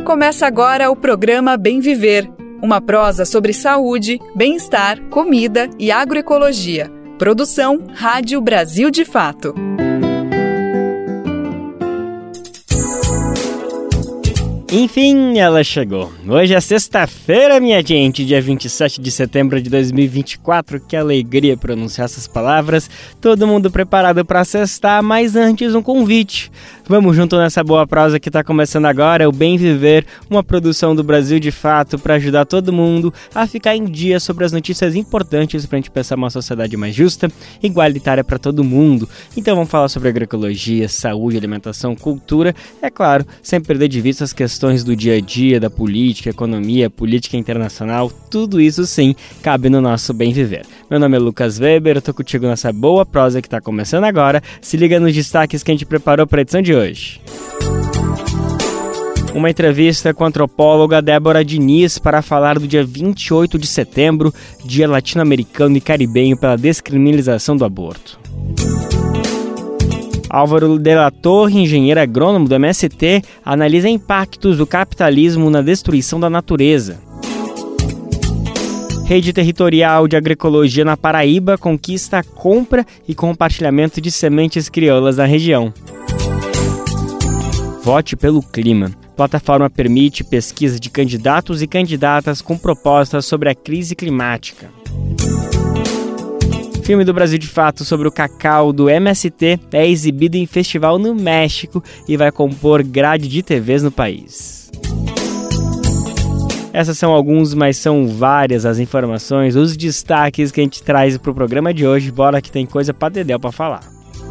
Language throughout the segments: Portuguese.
Começa agora o programa Bem Viver, uma prosa sobre saúde, bem-estar, comida e agroecologia. Produção Rádio Brasil de Fato. Enfim, ela chegou. Hoje é sexta-feira, minha gente, dia 27 de setembro de 2024. Que alegria pronunciar essas palavras. Todo mundo preparado para sextar, mas antes um convite. Vamos junto nessa boa prosa que está começando agora, o Bem Viver, uma produção do Brasil de Fato para ajudar todo mundo a ficar em dia sobre as notícias importantes para a gente pensar uma sociedade mais justa, igualitária para todo mundo. Então vamos falar sobre agroecologia, saúde, alimentação, cultura, é claro, sem perder de vista as questões do dia a dia, da política, economia, política internacional, tudo isso sim cabe no nosso Bem Viver. Meu nome é Lucas Weber, eu tô contigo nessa boa prosa que tá começando agora. Se liga nos destaques que a gente preparou para a edição de hoje. Uma entrevista com a antropóloga Débora Diniz para falar do dia 28 de setembro, Dia Latino-Americano e Caribenho pela Descriminalização do Aborto. Álvaro de la Torre, engenheiro agrônomo do MST, analisa impactos do capitalismo na destruição da natureza. Rede Territorial de Agroecologia na Paraíba conquista a compra e compartilhamento de sementes crioulas na região. Vote pelo clima. Plataforma permite pesquisa de candidatos e candidatas com propostas sobre a crise climática. Filme do Brasil de Fato sobre o cacau do MST é exibido em festival no México e vai compor grade de TVs no país. Essas são alguns, mas são várias as informações, os destaques que a gente traz para o programa de hoje. Bora que tem coisa para dedéu para falar.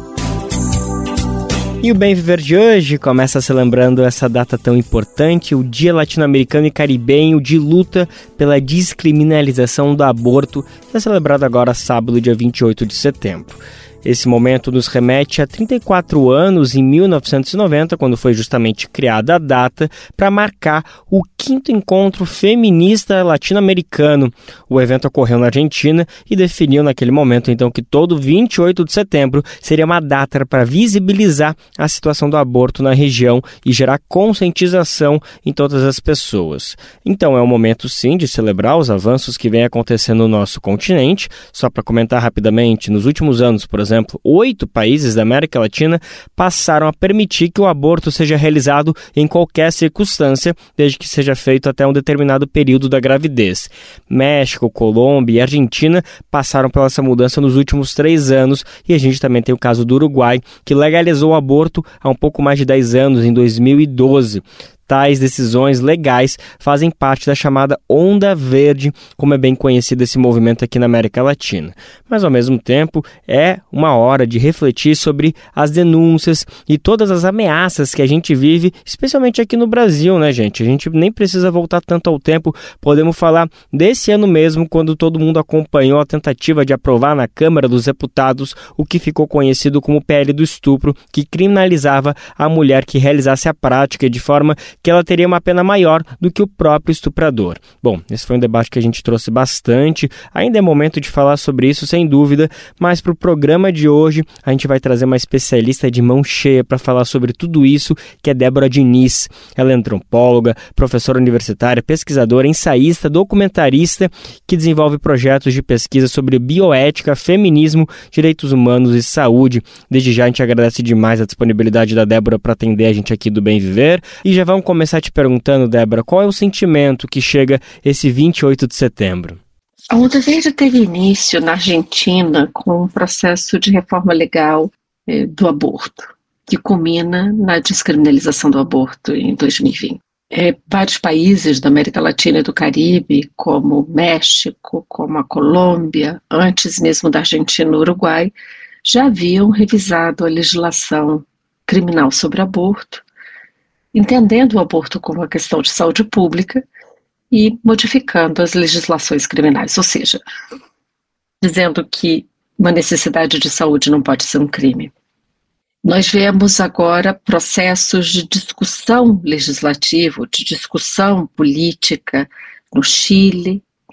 E o Bem Viver de hoje começa se lembrando essa data tão importante, o Dia Latino-Americano e Caribenho de luta pela descriminalização do aborto, que é celebrado agora sábado, dia 28 de setembro. Esse momento nos remete a 34 anos, em 1990, quando foi justamente criada a data, para marcar o 5º encontro feminista latino-americano. O evento ocorreu na Argentina e definiu naquele momento, então, que todo 28 de setembro seria uma data para visibilizar a situação do aborto na região e gerar conscientização em todas as pessoas. Então é um momento, sim, de celebrar os avanços que vêm acontecendo no nosso continente. Só para comentar rapidamente, nos últimos anos, por exemplo, 8 países da América Latina passaram a permitir que o aborto seja realizado em qualquer circunstância, desde que seja feito até um determinado período da gravidez. México, Colômbia e Argentina passaram por essa mudança nos últimos 3 anos, e a gente também tem o caso do Uruguai, que legalizou o aborto há um pouco mais de 10 anos, em 2012. Tais decisões legais fazem parte da chamada Onda Verde, como é bem conhecido esse movimento aqui na América Latina. Mas, ao mesmo tempo, é uma hora de refletir sobre as denúncias e todas as ameaças que a gente vive, especialmente aqui no Brasil, né, gente? A gente nem precisa voltar tanto ao tempo, podemos falar desse ano mesmo, quando todo mundo acompanhou a tentativa de aprovar na Câmara dos Deputados o que ficou conhecido como PL do estupro, que criminalizava a mulher que realizasse a prática de forma que ela teria uma pena maior do que o próprio estuprador. Bom, esse foi um debate que a gente trouxe bastante, ainda é momento de falar sobre isso, sem dúvida, mas para o programa de hoje a gente vai trazer uma especialista de mão cheia para falar sobre tudo isso, que é Débora Diniz. Ela é antropóloga, professora universitária, pesquisadora, ensaísta, documentarista, que desenvolve projetos de pesquisa sobre bioética, feminismo, direitos humanos e saúde. Desde já a gente agradece demais a disponibilidade da Débora para atender a gente aqui do Bem Viver, e já vamos começar te perguntando, Débora, qual é o sentimento que chega esse 28 de setembro? A Onda Verde teve início na Argentina com um processo de reforma legal do aborto, que culmina na descriminalização do aborto em 2020. Vários países da América Latina e do Caribe, como o México, como a Colômbia, antes mesmo da Argentina e do Uruguai, já haviam revisado a legislação criminal sobre aborto, entendendo o aborto como uma questão de saúde pública e modificando as legislações criminais, ou seja, dizendo que uma necessidade de saúde não pode ser um crime. Nós vemos agora processos de discussão legislativa, de discussão política no Chile,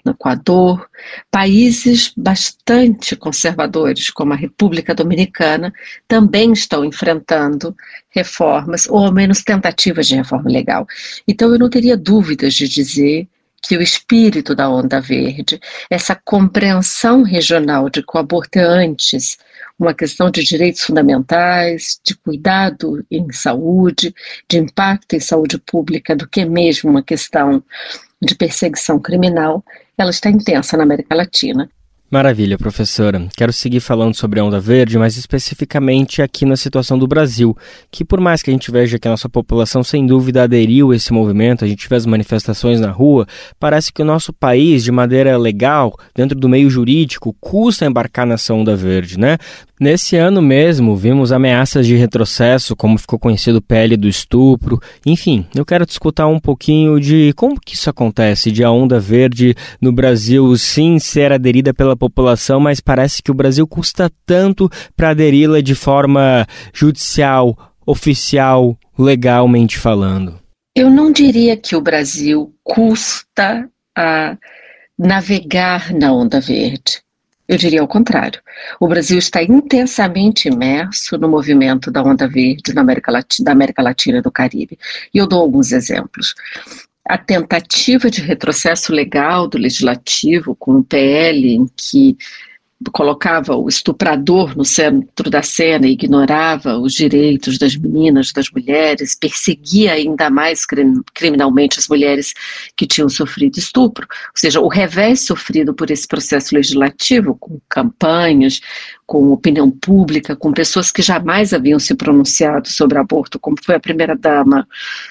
no Equador, países bastante conservadores, como a República Dominicana, também estão enfrentando reformas, ou ao menos tentativas de reforma legal. Então, eu não teria dúvidas de dizer que o espírito da Onda Verde, essa compreensão regional de que o aborto é antes uma questão de direitos fundamentais, de cuidado em saúde, de impacto em saúde pública, do que mesmo uma questão de perseguição criminal, ela está intensa na América Latina. Maravilha, professora. Quero seguir falando sobre a Onda Verde, mas especificamente aqui na situação do Brasil, que por mais que a gente veja que a nossa população sem dúvida aderiu a esse movimento, a gente vê as manifestações na rua, parece que o nosso país, de maneira legal, dentro do meio jurídico, custa embarcar nessa Onda Verde, né? Nesse ano mesmo, vimos ameaças de retrocesso, como ficou conhecido o PL do estupro. Enfim, eu quero te escutar um pouquinho de como que isso acontece, de a Onda Verde no Brasil sim ser aderida pela população, mas parece que o Brasil custa tanto para aderi-la de forma judicial, oficial, legalmente falando. Eu não diria que o Brasil custa a navegar na Onda Verde. Eu diria ao contrário. O Brasil está intensamente imerso no movimento da Onda Verde da América Latina e do Caribe. E eu dou alguns exemplos. A tentativa de retrocesso legal do Legislativo com o PL em que colocava o estuprador no centro da cena e ignorava os direitos das meninas, das mulheres, perseguia ainda mais criminalmente as mulheres que tinham sofrido estupro. Ou seja, o revés sofrido por esse processo legislativo, com campanhas, com opinião pública, com pessoas que jamais haviam se pronunciado sobre aborto, como foi a primeira-dama,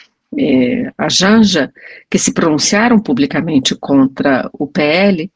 a Janja, que se pronunciaram publicamente contra o PL,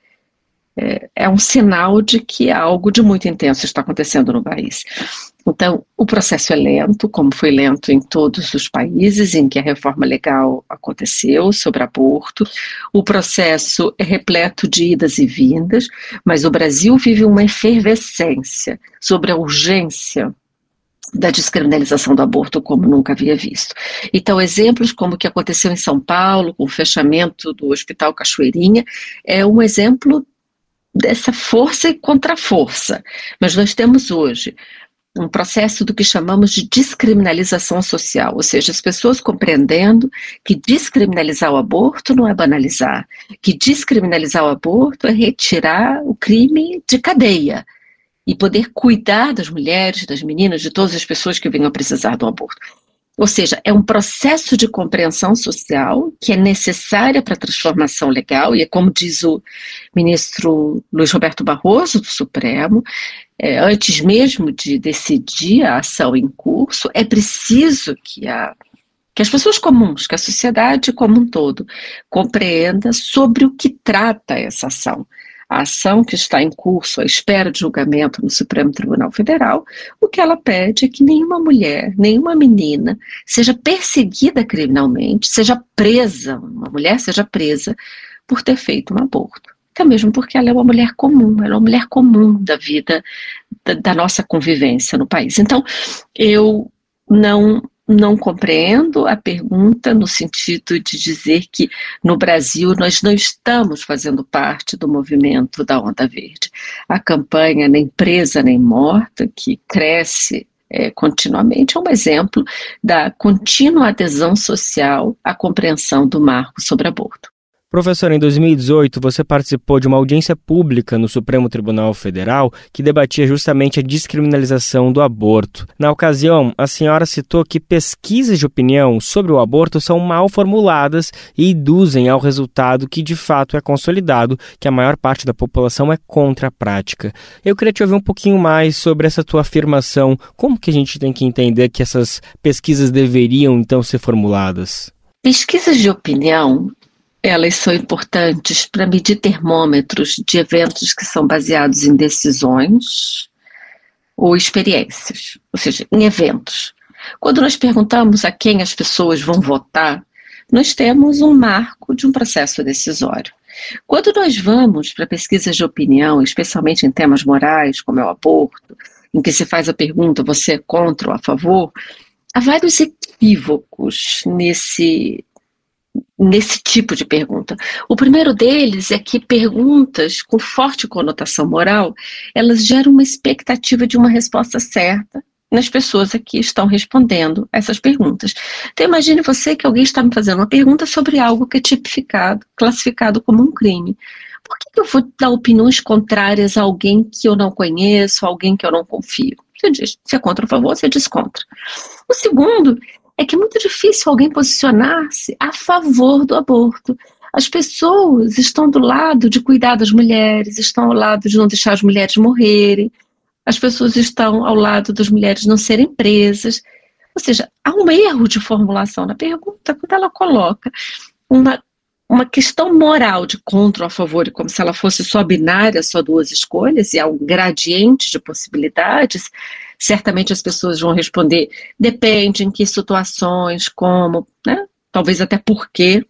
é um sinal de que algo de muito intenso está acontecendo no país. Então, o processo é lento, como foi lento em todos os países em que a reforma legal aconteceu sobre aborto. O processo é repleto de idas e vindas, mas o Brasil vive uma efervescência sobre a urgência da descriminalização do aborto como nunca havia visto. Então, exemplos como o que aconteceu em São Paulo, com o fechamento do Hospital Cachoeirinha, é um exemplo dessa força e contra-força. Mas nós temos hoje um processo do que chamamos de descriminalização social, ou seja, as pessoas compreendendo que descriminalizar o aborto não é banalizar, que descriminalizar o aborto é retirar o crime de cadeia e poder cuidar das mulheres, das meninas, de todas as pessoas que venham a precisar do aborto. Ou seja, é um processo de compreensão social que é necessária para a transformação legal, e é como diz o ministro Luiz Roberto Barroso, do Supremo, antes mesmo de decidir a ação em curso, é preciso que as pessoas comuns, que a sociedade como um todo, compreenda sobre o que trata essa ação. A ação que está em curso, à espera de julgamento no Supremo Tribunal Federal, o que ela pede é que nenhuma mulher, nenhuma menina seja perseguida criminalmente, seja presa, uma mulher seja presa por ter feito um aborto. Até mesmo porque ela é uma mulher comum, ela é uma mulher comum da vida, da nossa convivência no país. Então, eu não compreendo a pergunta no sentido de dizer que no Brasil nós não estamos fazendo parte do movimento da Onda Verde. A campanha Nem Presa Nem Morta, que cresce continuamente, é um exemplo da contínua adesão social à compreensão do marco sobre aborto. Professora, em 2018, você participou de uma audiência pública no Supremo Tribunal Federal que debatia justamente a descriminalização do aborto. Na ocasião, a senhora citou que pesquisas de opinião sobre o aborto são mal formuladas e induzem ao resultado que de fato é consolidado, que a maior parte da população é contra a prática. Eu queria te ouvir um pouquinho mais sobre essa tua afirmação. Como que a gente tem que entender que essas pesquisas deveriam então ser formuladas? Pesquisas de opinião, elas são importantes para medir termômetros de eventos que são baseados em decisões ou experiências, ou seja, em eventos. Quando nós perguntamos a quem as pessoas vão votar, nós temos um marco de um processo decisório. Quando nós vamos para pesquisas de opinião, especialmente em temas morais, como é o aborto, em que se faz a pergunta, você é contra ou a favor, há vários equívocos nesse tipo de pergunta. O primeiro deles é que perguntas com forte conotação moral, elas geram uma expectativa de uma resposta certa nas pessoas que estão respondendo essas perguntas. Então imagine você que alguém está me fazendo uma pergunta sobre algo que é tipificado, classificado como um crime. Por que eu vou dar opiniões contrárias a alguém que eu não conheço, a alguém que eu não confio? Você diz, se é contra ou a favor, você diz contra. O segundo é que é muito difícil alguém posicionar-se a favor do aborto. As pessoas estão do lado de cuidar das mulheres, estão ao lado de não deixar as mulheres morrerem, as pessoas estão ao lado das mulheres não serem presas. Ou seja, há um erro de formulação na pergunta quando ela coloca uma questão moral de contra ou a favor, como se ela fosse só binária, só duas escolhas, e há um gradiente de possibilidades. Certamente as pessoas vão responder, depende em que situações, como, né? Talvez até por quê.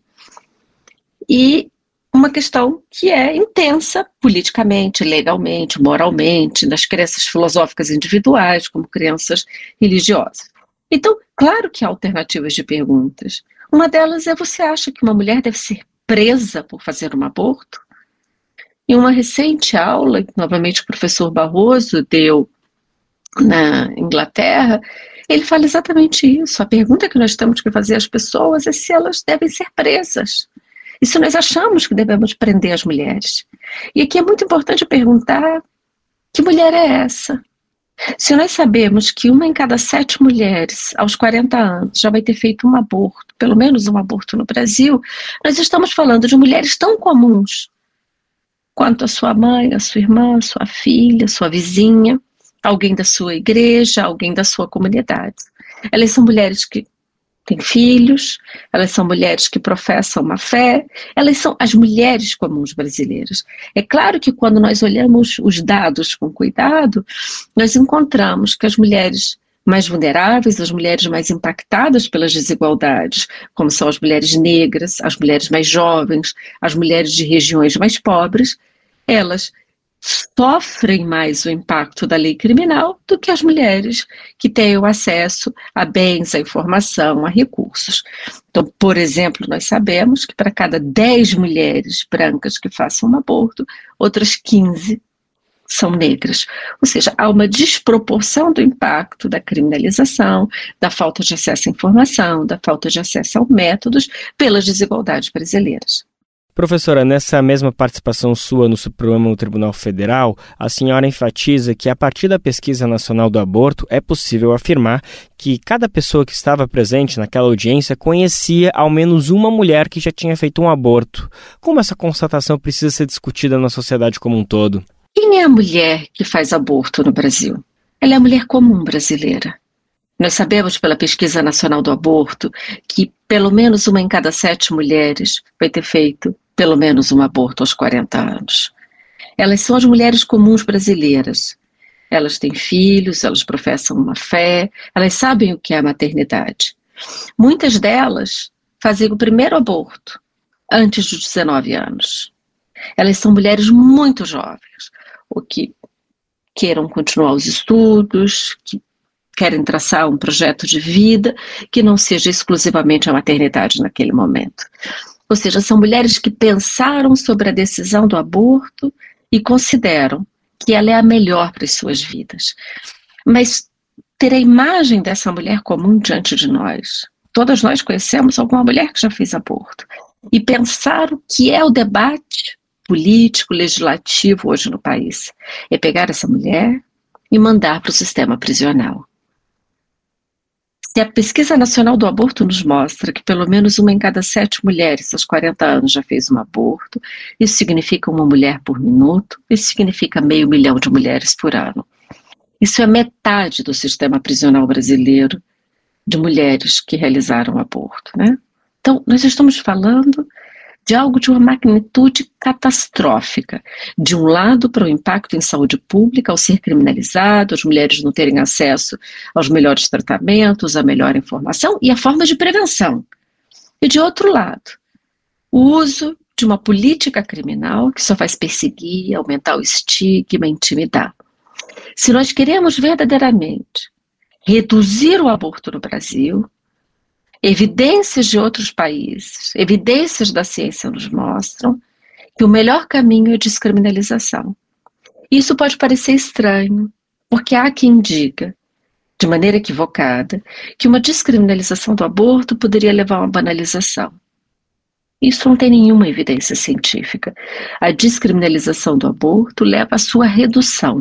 E uma questão que é intensa politicamente, legalmente, moralmente, nas crenças filosóficas individuais, como crenças religiosas. Então, claro que há alternativas de perguntas. Uma delas é, você acha que uma mulher deve ser presa por fazer um aborto? Em uma recente aula, novamente o professor Barroso deu na Inglaterra, ele fala exatamente isso. A pergunta que nós temos que fazer às pessoas é se elas devem ser presas. E se nós achamos que devemos prender as mulheres. E aqui é muito importante perguntar, que mulher é essa? Se nós sabemos que 1 em cada 7 mulheres, aos 40 anos, já vai ter feito um aborto, pelo menos um aborto no Brasil, nós estamos falando de mulheres tão comuns quanto a sua mãe, a sua irmã, a sua filha, a sua vizinha, alguém da sua igreja, alguém da sua comunidade. Elas são mulheres que têm filhos, elas são mulheres que professam uma fé, elas são as mulheres comuns brasileiras. É claro que quando nós olhamos os dados com cuidado, nós encontramos que as mulheres mais vulneráveis, as mulheres mais impactadas pelas desigualdades, como são as mulheres negras, as mulheres mais jovens, as mulheres de regiões mais pobres, elas sofrem mais o impacto da lei criminal do que as mulheres que têm o acesso a bens, a informação, a recursos. Então, por exemplo, nós sabemos que para cada 10 mulheres brancas que façam um aborto, outras 15 são negras. Ou seja, há uma desproporção do impacto da criminalização, da falta de acesso à informação, da falta de acesso a métodos pelas desigualdades brasileiras. Professora, nessa mesma participação sua no Supremo Tribunal Federal, a senhora enfatiza que a partir da Pesquisa Nacional do Aborto é possível afirmar que cada pessoa que estava presente naquela audiência conhecia ao menos uma mulher que já tinha feito um aborto. Como essa constatação precisa ser discutida na sociedade como um todo? Quem é a mulher que faz aborto no Brasil? Ela é a mulher comum brasileira. Nós sabemos pela Pesquisa Nacional do Aborto que pelo menos 1 em cada 7 mulheres vai ter feito pelo menos um aborto aos 40 anos. Elas são as mulheres comuns brasileiras. Elas têm filhos, elas professam uma fé, elas sabem o que é a maternidade. Muitas delas fazem o primeiro aborto antes dos 19 anos. Elas são mulheres muito jovens, ou que queiram continuar os estudos, que querem traçar um projeto de vida que não seja exclusivamente a maternidade naquele momento. Ou seja, são mulheres que pensaram sobre a decisão do aborto e consideram que ela é a melhor para as suas vidas. Mas ter a imagem dessa mulher comum diante de nós, todas nós conhecemos alguma mulher que já fez aborto, e pensar o que é o debate político, legislativo hoje no país, é pegar essa mulher e mandar para o sistema prisional. Se a Pesquisa Nacional do Aborto nos mostra que pelo menos 1 em cada 7 mulheres aos 40 anos já fez um aborto, isso significa uma mulher por minuto, isso significa 500 mil de mulheres por ano. Isso é metade do sistema prisional brasileiro de mulheres que realizaram aborto, né? Então, nós estamos falando de algo de uma magnitude catastrófica. De um lado, para o impacto em saúde pública, ao ser criminalizado, as mulheres não terem acesso aos melhores tratamentos, à melhor informação e a forma de prevenção. E de outro lado, o uso de uma política criminal que só faz perseguir, aumentar o estigma, intimidar. Se nós queremos verdadeiramente reduzir o aborto no Brasil, Evidências de outros países, evidências da ciência nos mostram que o melhor caminho é a descriminalização. Isso pode parecer estranho, porque há quem diga, de maneira equivocada, que uma descriminalização do aborto poderia levar a uma banalização. Isso não tem nenhuma evidência científica. A descriminalização do aborto leva à sua redução.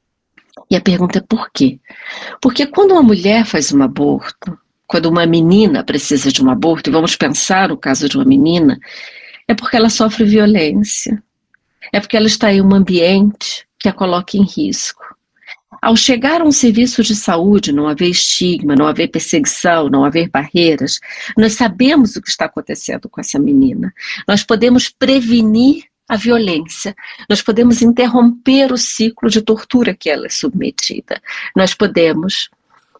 E a pergunta é por quê? Porque quando uma mulher faz um aborto, quando uma menina precisa de um aborto, e vamos pensar no caso de uma menina, é porque ela sofre violência, é porque ela está em um ambiente que a coloca em risco. Ao chegar a um serviço de saúde, não haver estigma, não haver perseguição, não haver barreiras, nós sabemos o que está acontecendo com essa menina. Nós podemos prevenir a violência, nós podemos interromper o ciclo de tortura que ela é submetida, nós podemos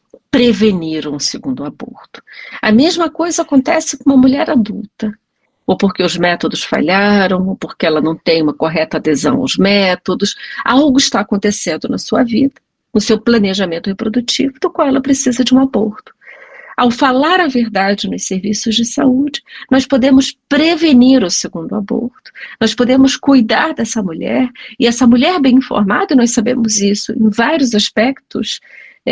prevenir um segundo aborto. A mesma coisa acontece com uma mulher adulta, ou porque os métodos falharam, ou porque ela não tem uma correta adesão aos métodos, algo está acontecendo na sua vida, no seu planejamento reprodutivo, do qual ela precisa de um aborto. Ao falar a verdade nos serviços de saúde, nós podemos prevenir o segundo aborto, nós podemos cuidar dessa mulher, e essa mulher bem informada, nós sabemos isso em vários aspectos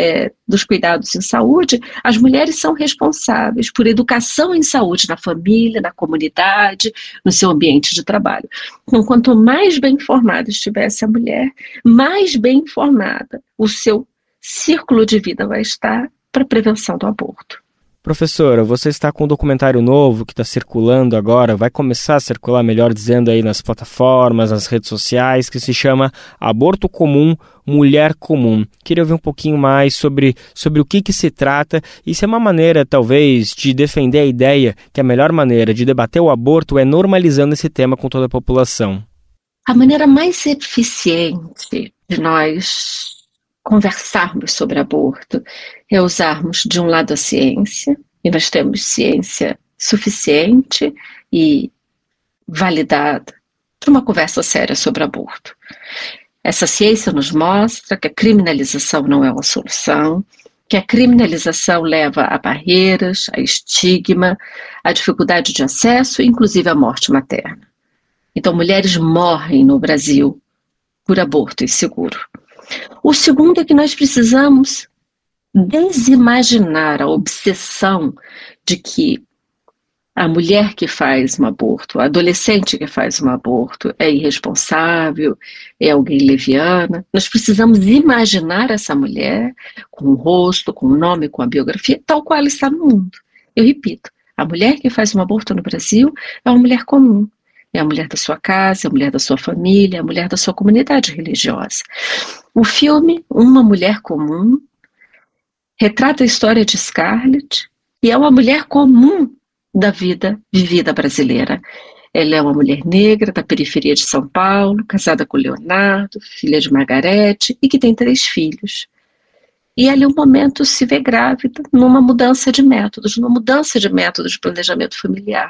dos cuidados em saúde, as mulheres são responsáveis por educação em saúde na família, na comunidade, no seu ambiente de trabalho. Então, quanto mais bem informada estiver essa mulher, mais bem informada o seu círculo de vida vai estar para a prevenção do aborto. Professora, você está com um documentário novo que está circulando agora, vai começar a circular, melhor dizendo, aí nas plataformas, nas redes sociais, que se chama Aborto Comum, Mulher Comum. Queria ouvir um pouquinho mais sobre o que se trata e se é uma maneira, talvez, de defender a ideia que a melhor maneira de debater o aborto é normalizando esse tema com toda a população. A maneira mais eficiente de nós conversarmos sobre aborto é usarmos, de um lado, a ciência, e nós temos ciência suficiente e validada para uma conversa séria sobre aborto. Essa ciência nos mostra que a criminalização não é uma solução, que a criminalização leva a barreiras, a estigma, a dificuldade de acesso, inclusive a morte materna. Então, mulheres morrem no Brasil por aborto inseguro. O segundo é que nós precisamos desimaginar a obsessão de que a mulher que faz um aborto, a adolescente que faz um aborto é irresponsável, é alguém leviana. Nós precisamos imaginar essa mulher com o rosto, com o nome, com a biografia, tal qual ela está no mundo. Eu repito, a mulher que faz um aborto no Brasil é uma mulher comum. É a mulher da sua casa, é a mulher da sua família, é a mulher da sua comunidade religiosa. O filme Uma Mulher Comum retrata a história de Scarlett, que é uma mulher comum da vida vivida brasileira. Ela é uma mulher negra da periferia de São Paulo, casada com Leonardo, filha de Margarete e que tem 3 filhos. E ali um momento se vê grávida numa mudança de métodos de planejamento familiar.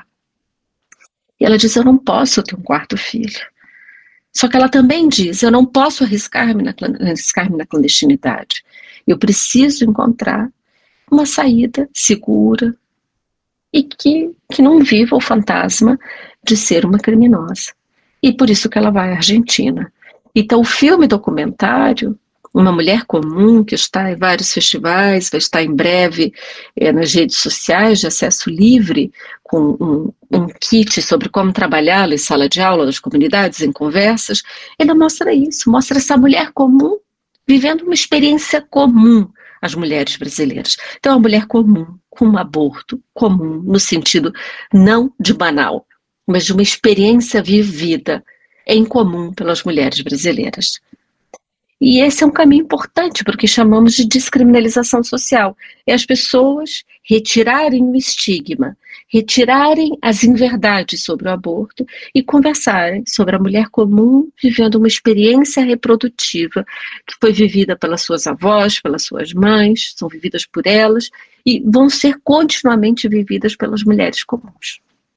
E ela diz, eu não posso ter um 4º filho. Só que ela também diz, eu não posso arriscar-me na clandestinidade. Eu preciso encontrar uma saída segura e que não viva o fantasma de ser uma criminosa. E por isso que ela vai à Argentina. Então o filme documentário, Uma Mulher Comum, que está em vários festivais, vai estar em breve nas redes sociais de acesso livre, com um kit sobre como trabalhá-lo em sala de aula das comunidades, em conversas, ele mostra isso, mostra essa mulher comum vivendo uma experiência comum às mulheres brasileiras. Então, uma mulher comum, com um aborto comum, no sentido não de banal, mas de uma experiência vivida em comum pelas mulheres brasileiras. E esse é um caminho importante para o que chamamos de descriminalização social. É as pessoas retirarem o estigma, retirarem as inverdades sobre o aborto e conversarem sobre a mulher comum vivendo uma experiência reprodutiva que foi vivida pelas suas avós, pelas suas mães, são vividas por elas e vão ser continuamente vividas pelas mulheres comuns.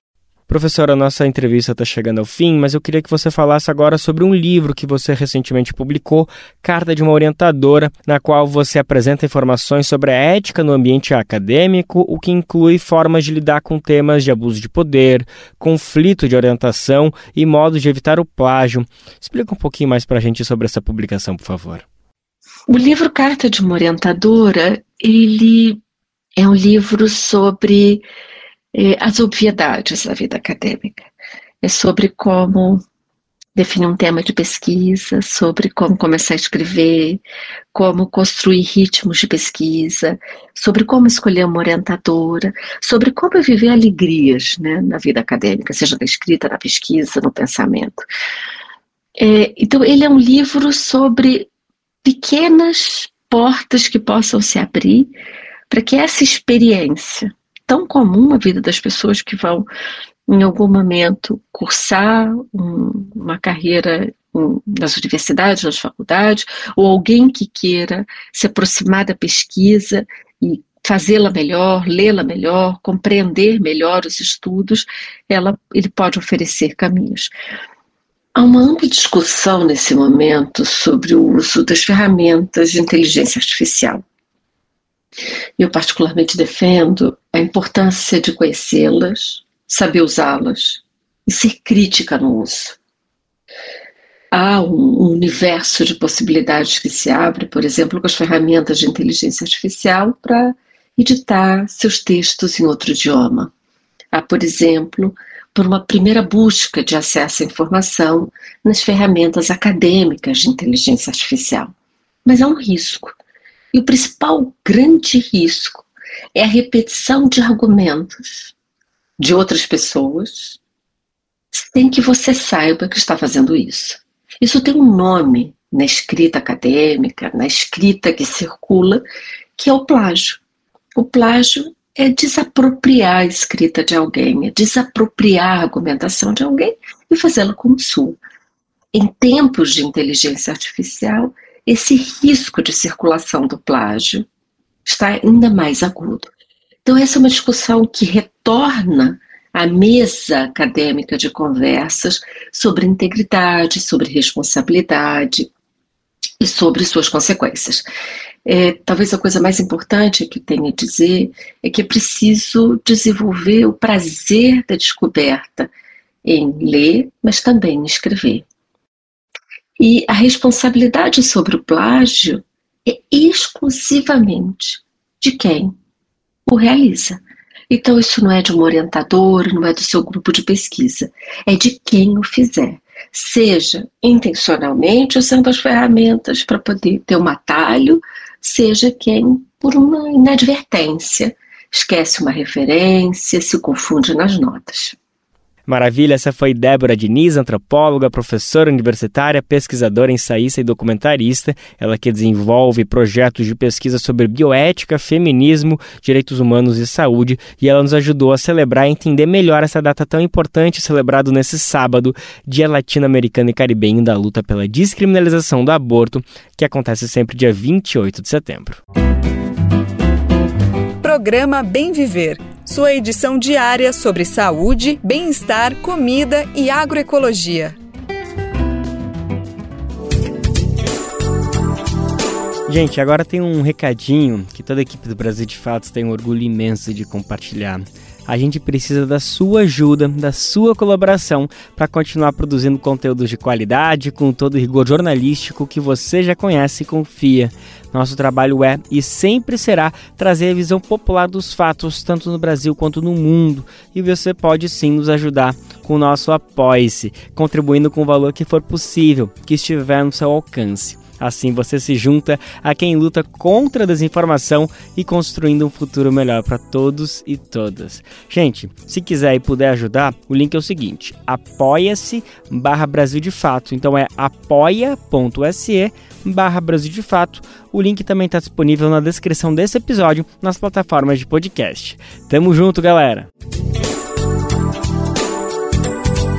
Professora, a nossa entrevista está chegando ao fim, mas eu queria que você falasse agora sobre um livro que você recentemente publicou, Carta de uma Orientadora, na qual você apresenta informações sobre a ética no ambiente acadêmico, o que inclui formas de lidar com temas de abuso de poder, conflito de orientação e modos de evitar o plágio. Explica um pouquinho mais para a gente sobre essa publicação, por favor. O livro Carta de uma Orientadora, ele é um livro sobre as obviedades da vida acadêmica. É sobre como definir um tema de pesquisa, sobre como começar a escrever, como construir ritmos de pesquisa, sobre como escolher uma orientadora, sobre como viver alegrias, né, na vida acadêmica, seja na escrita, na pesquisa, no pensamento. Então, ele é um livro sobre pequenas portas que possam se abrir para que essa experiência tão comum na vida das pessoas que vão, em algum momento, cursar uma carreira nas universidades, nas faculdades, ou alguém que queira se aproximar da pesquisa e fazê-la melhor, lê-la melhor, compreender melhor os estudos, ele pode oferecer caminhos. Há uma ampla discussão nesse momento sobre o uso das ferramentas de inteligência artificial. Eu particularmente defendo a importância de conhecê-las, saber usá-las e ser crítica no uso. Há um universo de possibilidades que se abre, por exemplo, com as ferramentas de inteligência artificial para editar seus textos em outro idioma. Há, por exemplo, por uma primeira busca de acesso à informação nas ferramentas acadêmicas de inteligência artificial. Mas há um risco. E o principal grande risco é a repetição de argumentos de outras pessoas sem que você saiba que está fazendo isso. Isso tem um nome na escrita acadêmica, na escrita que circula, que é o plágio. O plágio é desapropriar a escrita de alguém, é desapropriar a argumentação de alguém e fazê-la como sua. Em tempos de inteligência artificial, esse risco de circulação do plágio está ainda mais agudo. Então, essa é uma discussão que retorna à mesa acadêmica de conversas sobre integridade, sobre responsabilidade e sobre suas consequências. Talvez a coisa mais importante que eu tenho a dizer é que é preciso desenvolver o prazer da descoberta em ler, mas também em escrever. E a responsabilidade sobre o plágio é exclusivamente de quem o realiza. Então isso não é de um orientador, não é do seu grupo de pesquisa, é de quem o fizer. Seja intencionalmente usando as ferramentas para poder ter um atalho, seja quem, por uma inadvertência, esquece uma referência, se confunde nas notas. Maravilha, essa foi Débora Diniz, antropóloga, professora universitária, pesquisadora, ensaísta e documentarista. Ela que desenvolve projetos de pesquisa sobre bioética, feminismo, direitos humanos e saúde, e ela nos ajudou a celebrar e entender melhor essa data tão importante, celebrado nesse sábado, Dia Latino-Americano e Caribenho da luta pela descriminalização do aborto, que acontece sempre dia 28 de setembro. Programa Bem Viver. Sua edição diária sobre saúde, bem-estar, comida e agroecologia. Gente, agora tem um recadinho que toda a equipe do Brasil de Fatos tem um orgulho imenso de compartilhar. A gente precisa da sua ajuda, da sua colaboração para continuar produzindo conteúdos de qualidade, com todo o rigor jornalístico que você já conhece e confia. Nosso trabalho é e sempre será trazer a visão popular dos fatos, tanto no Brasil quanto no mundo. E você pode sim nos ajudar com o nosso Apoie-se, contribuindo com o valor que for possível, que estiver no seu alcance. Assim você se junta a quem luta contra a desinformação e construindo um futuro melhor para todos e todas. Gente, se quiser e puder ajudar, o link é o seguinte: apoia-se/Brasil de Fato. Então é apoia.se/Brasil de Fato. O link também está disponível na descrição desse episódio nas plataformas de podcast. Tamo junto, galera!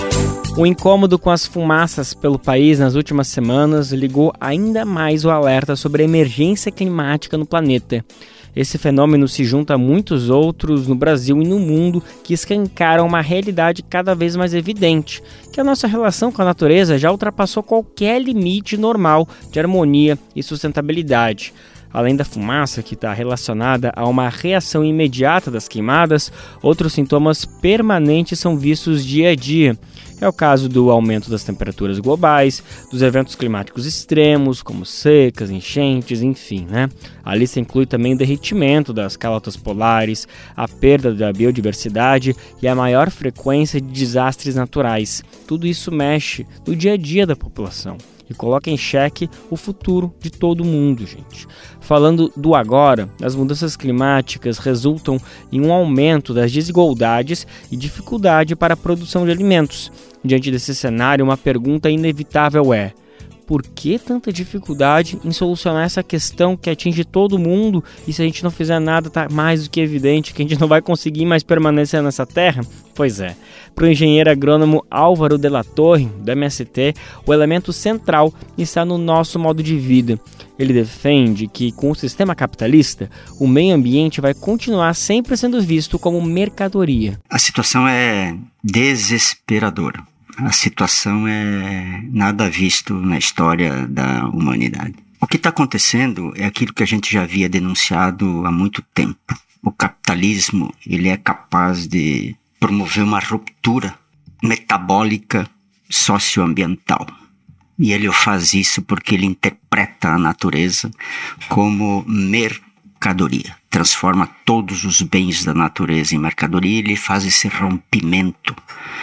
O incômodo com as fumaças pelo país nas últimas semanas ligou ainda mais o alerta sobre a emergência climática no planeta. Esse fenômeno se junta a muitos outros no Brasil e no mundo que escancaram uma realidade cada vez mais evidente, que a nossa relação com a natureza já ultrapassou qualquer limite normal de harmonia e sustentabilidade. Além da fumaça, que está relacionada a uma reação imediata das queimadas, outros sintomas permanentes são vistos dia a dia. É o caso do aumento das temperaturas globais, dos eventos climáticos extremos, como secas, enchentes, enfim, né? A lista inclui também o derretimento das calotas polares, a perda da biodiversidade e a maior frequência de desastres naturais. Tudo isso mexe no dia a dia da população e coloca em xeque o futuro de todo mundo, gente. Falando do agora, as mudanças climáticas resultam em um aumento das desigualdades e dificuldade para a produção de alimentos. Diante desse cenário, uma pergunta inevitável é: por que tanta dificuldade em solucionar essa questão que atinge todo mundo e se a gente não fizer nada está mais do que evidente que a gente não vai conseguir mais permanecer nessa terra? Pois é, para o engenheiro agrônomo Álvaro de la Torre, do MST, o elemento central está no nosso modo de vida. Ele defende que, com o sistema capitalista, o meio ambiente vai continuar sempre sendo visto como mercadoria. A situação é desesperadora. A situação é nada visto na história da humanidade. O que está acontecendo é aquilo que a gente já havia denunciado há muito tempo. O capitalismo, ele é capaz de promover uma ruptura metabólica socioambiental. E ele faz isso porque ele interpreta a natureza como mercadoria. Transforma todos os bens da natureza em mercadoria e ele faz esse rompimento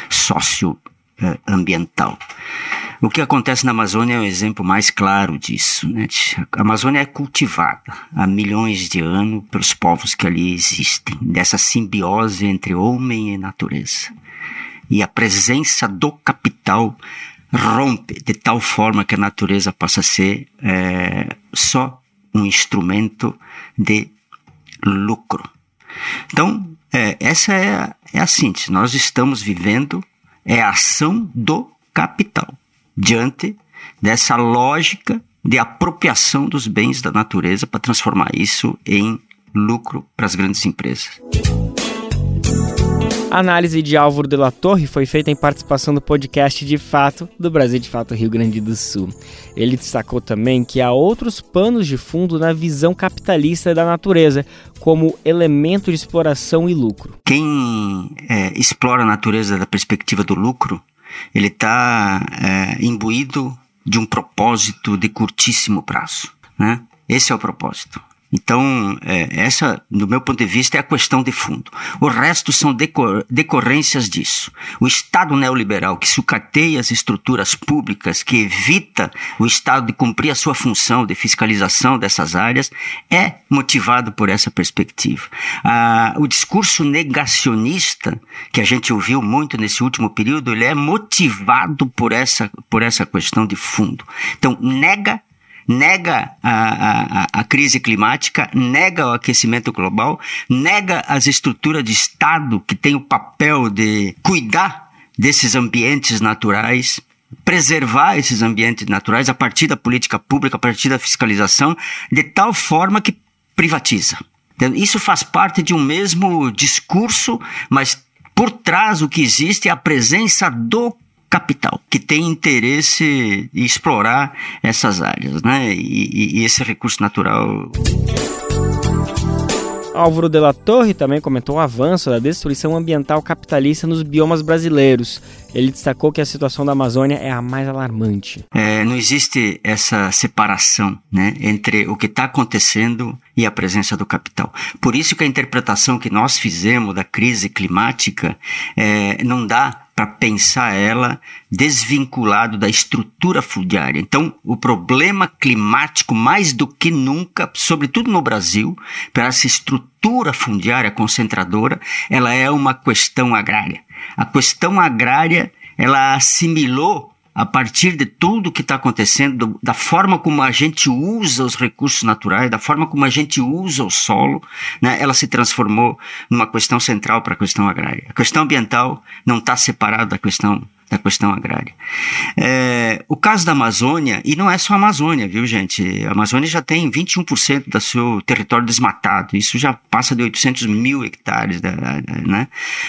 socioambiental. O que acontece na Amazônia é um exemplo mais claro disso, né? A Amazônia é cultivada há milhões de anos pelos povos que ali existem, dessa simbiose entre homem e natureza. E a presença do capital rompe de tal forma que a natureza passa a ser só um instrumento de lucro. Então, essa é a síntese. Nós estamos vivendo a ação do capital diante dessa lógica de apropriação dos bens da natureza para transformar isso em lucro para as grandes empresas. A análise de Álvaro de la Torre foi feita em participação do podcast De Fato, do Brasil de Fato Rio Grande do Sul. Ele destacou também que há outros panos de fundo na visão capitalista da natureza, como elemento de exploração e lucro. Quem explora a natureza da perspectiva do lucro, ele está imbuído de um propósito de curtíssimo prazo, né? Esse é o propósito. Então, essa, do meu ponto de vista, é a questão de fundo. O resto são decorrências disso. O Estado neoliberal que sucateia as estruturas públicas, que evita o Estado de cumprir a sua função de fiscalização dessas áreas, é motivado por essa perspectiva. O discurso negacionista, que a gente ouviu muito nesse último período, ele é motivado por essa questão de fundo. Então, nega a crise climática, nega o aquecimento global, nega as estruturas de Estado que têm o papel de cuidar desses ambientes naturais, preservar esses ambientes naturais a partir da política pública, a partir da fiscalização, de tal forma que privatiza. Então, isso faz parte de um mesmo discurso, mas por trás o que existe é a presença do capital, que tem interesse em explorar essas áreas, né? E esse recurso natural. Álvaro de la Torre também comentou o avanço da destruição ambiental capitalista nos biomas brasileiros. Ele destacou que a situação da Amazônia é a mais alarmante. Não existe essa separação, né, entre o que está acontecendo e a presença do capital. Por isso que a interpretação que nós fizemos da crise climática não dá para pensar ela desvinculado da estrutura fundiária. Então, o problema climático, mais do que nunca, sobretudo no Brasil, para essa estrutura fundiária concentradora, ela é uma questão agrária. A questão agrária, ela assimilou, a partir de tudo que está acontecendo, da forma como a gente usa os recursos naturais, da forma como a gente usa o solo, né, ela se transformou numa questão central para a questão agrária. A questão ambiental não está separada da questão da questão agrária. O caso da Amazônia, e não é só a Amazônia, viu, gente? A Amazônia já tem 21% do seu território desmatado, isso já passa de 800 mil hectares, né?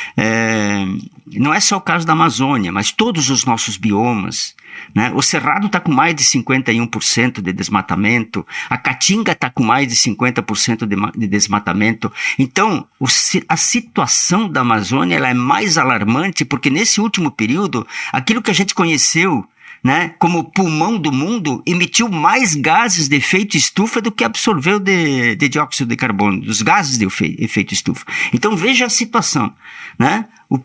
Não é só o caso da Amazônia, mas todos os nossos biomas, né? O Cerrado está com mais de 51% de desmatamento, a Caatinga está com mais de 50% de desmatamento. Então, a situação da Amazônia ela é mais alarmante porque nesse último período, aquilo que a gente conheceu, né, como pulmão do mundo, emitiu mais gases de efeito estufa do que absorveu de dióxido de carbono, dos gases de efeito estufa. Então veja a situação, né?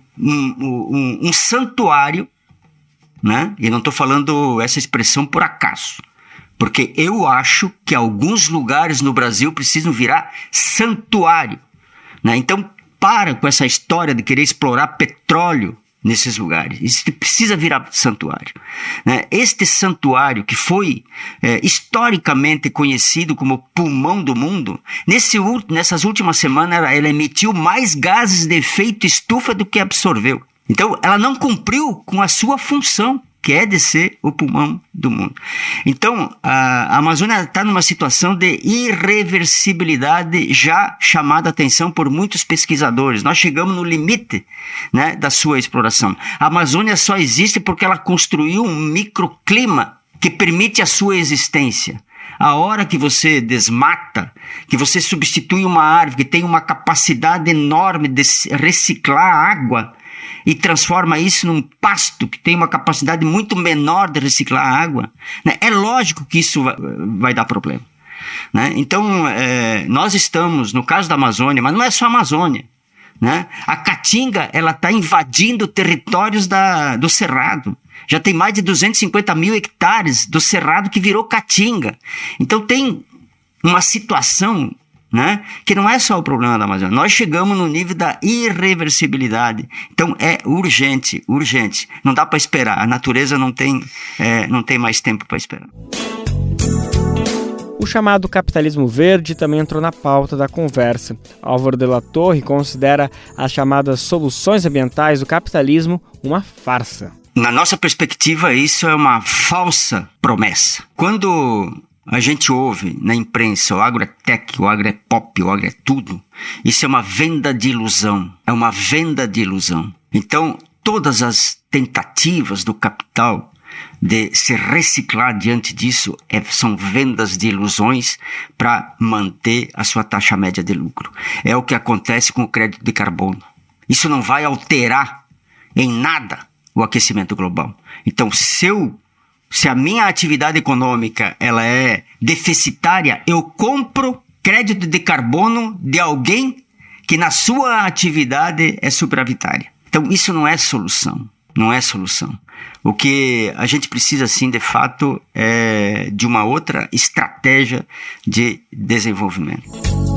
Um santuário, né? E não estou falando essa expressão por acaso, porque eu acho que alguns lugares no Brasil precisam virar santuário, né? Então para com essa história de querer explorar petróleo nesses lugares. Isso precisa virar santuário, né? Este santuário que foi historicamente conhecido como pulmão do mundo, nessas últimas semanas ela emitiu mais gases de efeito estufa do que absorveu. Então ela não cumpriu com a sua função, que é de ser o pulmão do mundo. Então, a Amazônia está numa situação de irreversibilidade já chamada a atenção por muitos pesquisadores. Nós chegamos no limite, né, da sua exploração. A Amazônia só existe porque ela construiu um microclima que permite a sua existência. A hora que você desmata, que você substitui uma árvore que tem uma capacidade enorme de reciclar água, e transforma isso num pasto que tem uma capacidade muito menor de reciclar a água, né? É lógico que isso vai dar problema, né? Então, nós estamos, no caso da Amazônia, mas não é só a Amazônia, né? A Caatinga está invadindo territórios do Cerrado. Já tem mais de 250 mil hectares do Cerrado que virou Caatinga. Então tem uma situação, né, que não é só o problema da Amazônia. Nós chegamos no nível da irreversibilidade. Então é urgente. Não dá para esperar. A natureza não tem mais tempo para esperar. O chamado capitalismo verde também entrou na pauta da conversa. Álvaro de la Torre considera as chamadas soluções ambientais do capitalismo uma farsa. Na nossa perspectiva, isso é uma falsa promessa. Quando a gente ouve na imprensa o agro é tech, o agro é pop, o agro é tudo, isso é uma venda de ilusão. Então, todas as tentativas do capital de se reciclar diante disso são vendas de ilusões para manter a sua taxa média de lucro. É o que acontece com o crédito de carbono. Isso não vai alterar em nada o aquecimento global. Então, se a minha atividade econômica ela é deficitária, eu compro crédito de carbono de alguém que na sua atividade é superavitária. Então, isso não é solução. O que a gente precisa, sim, de fato, é de uma outra estratégia de desenvolvimento.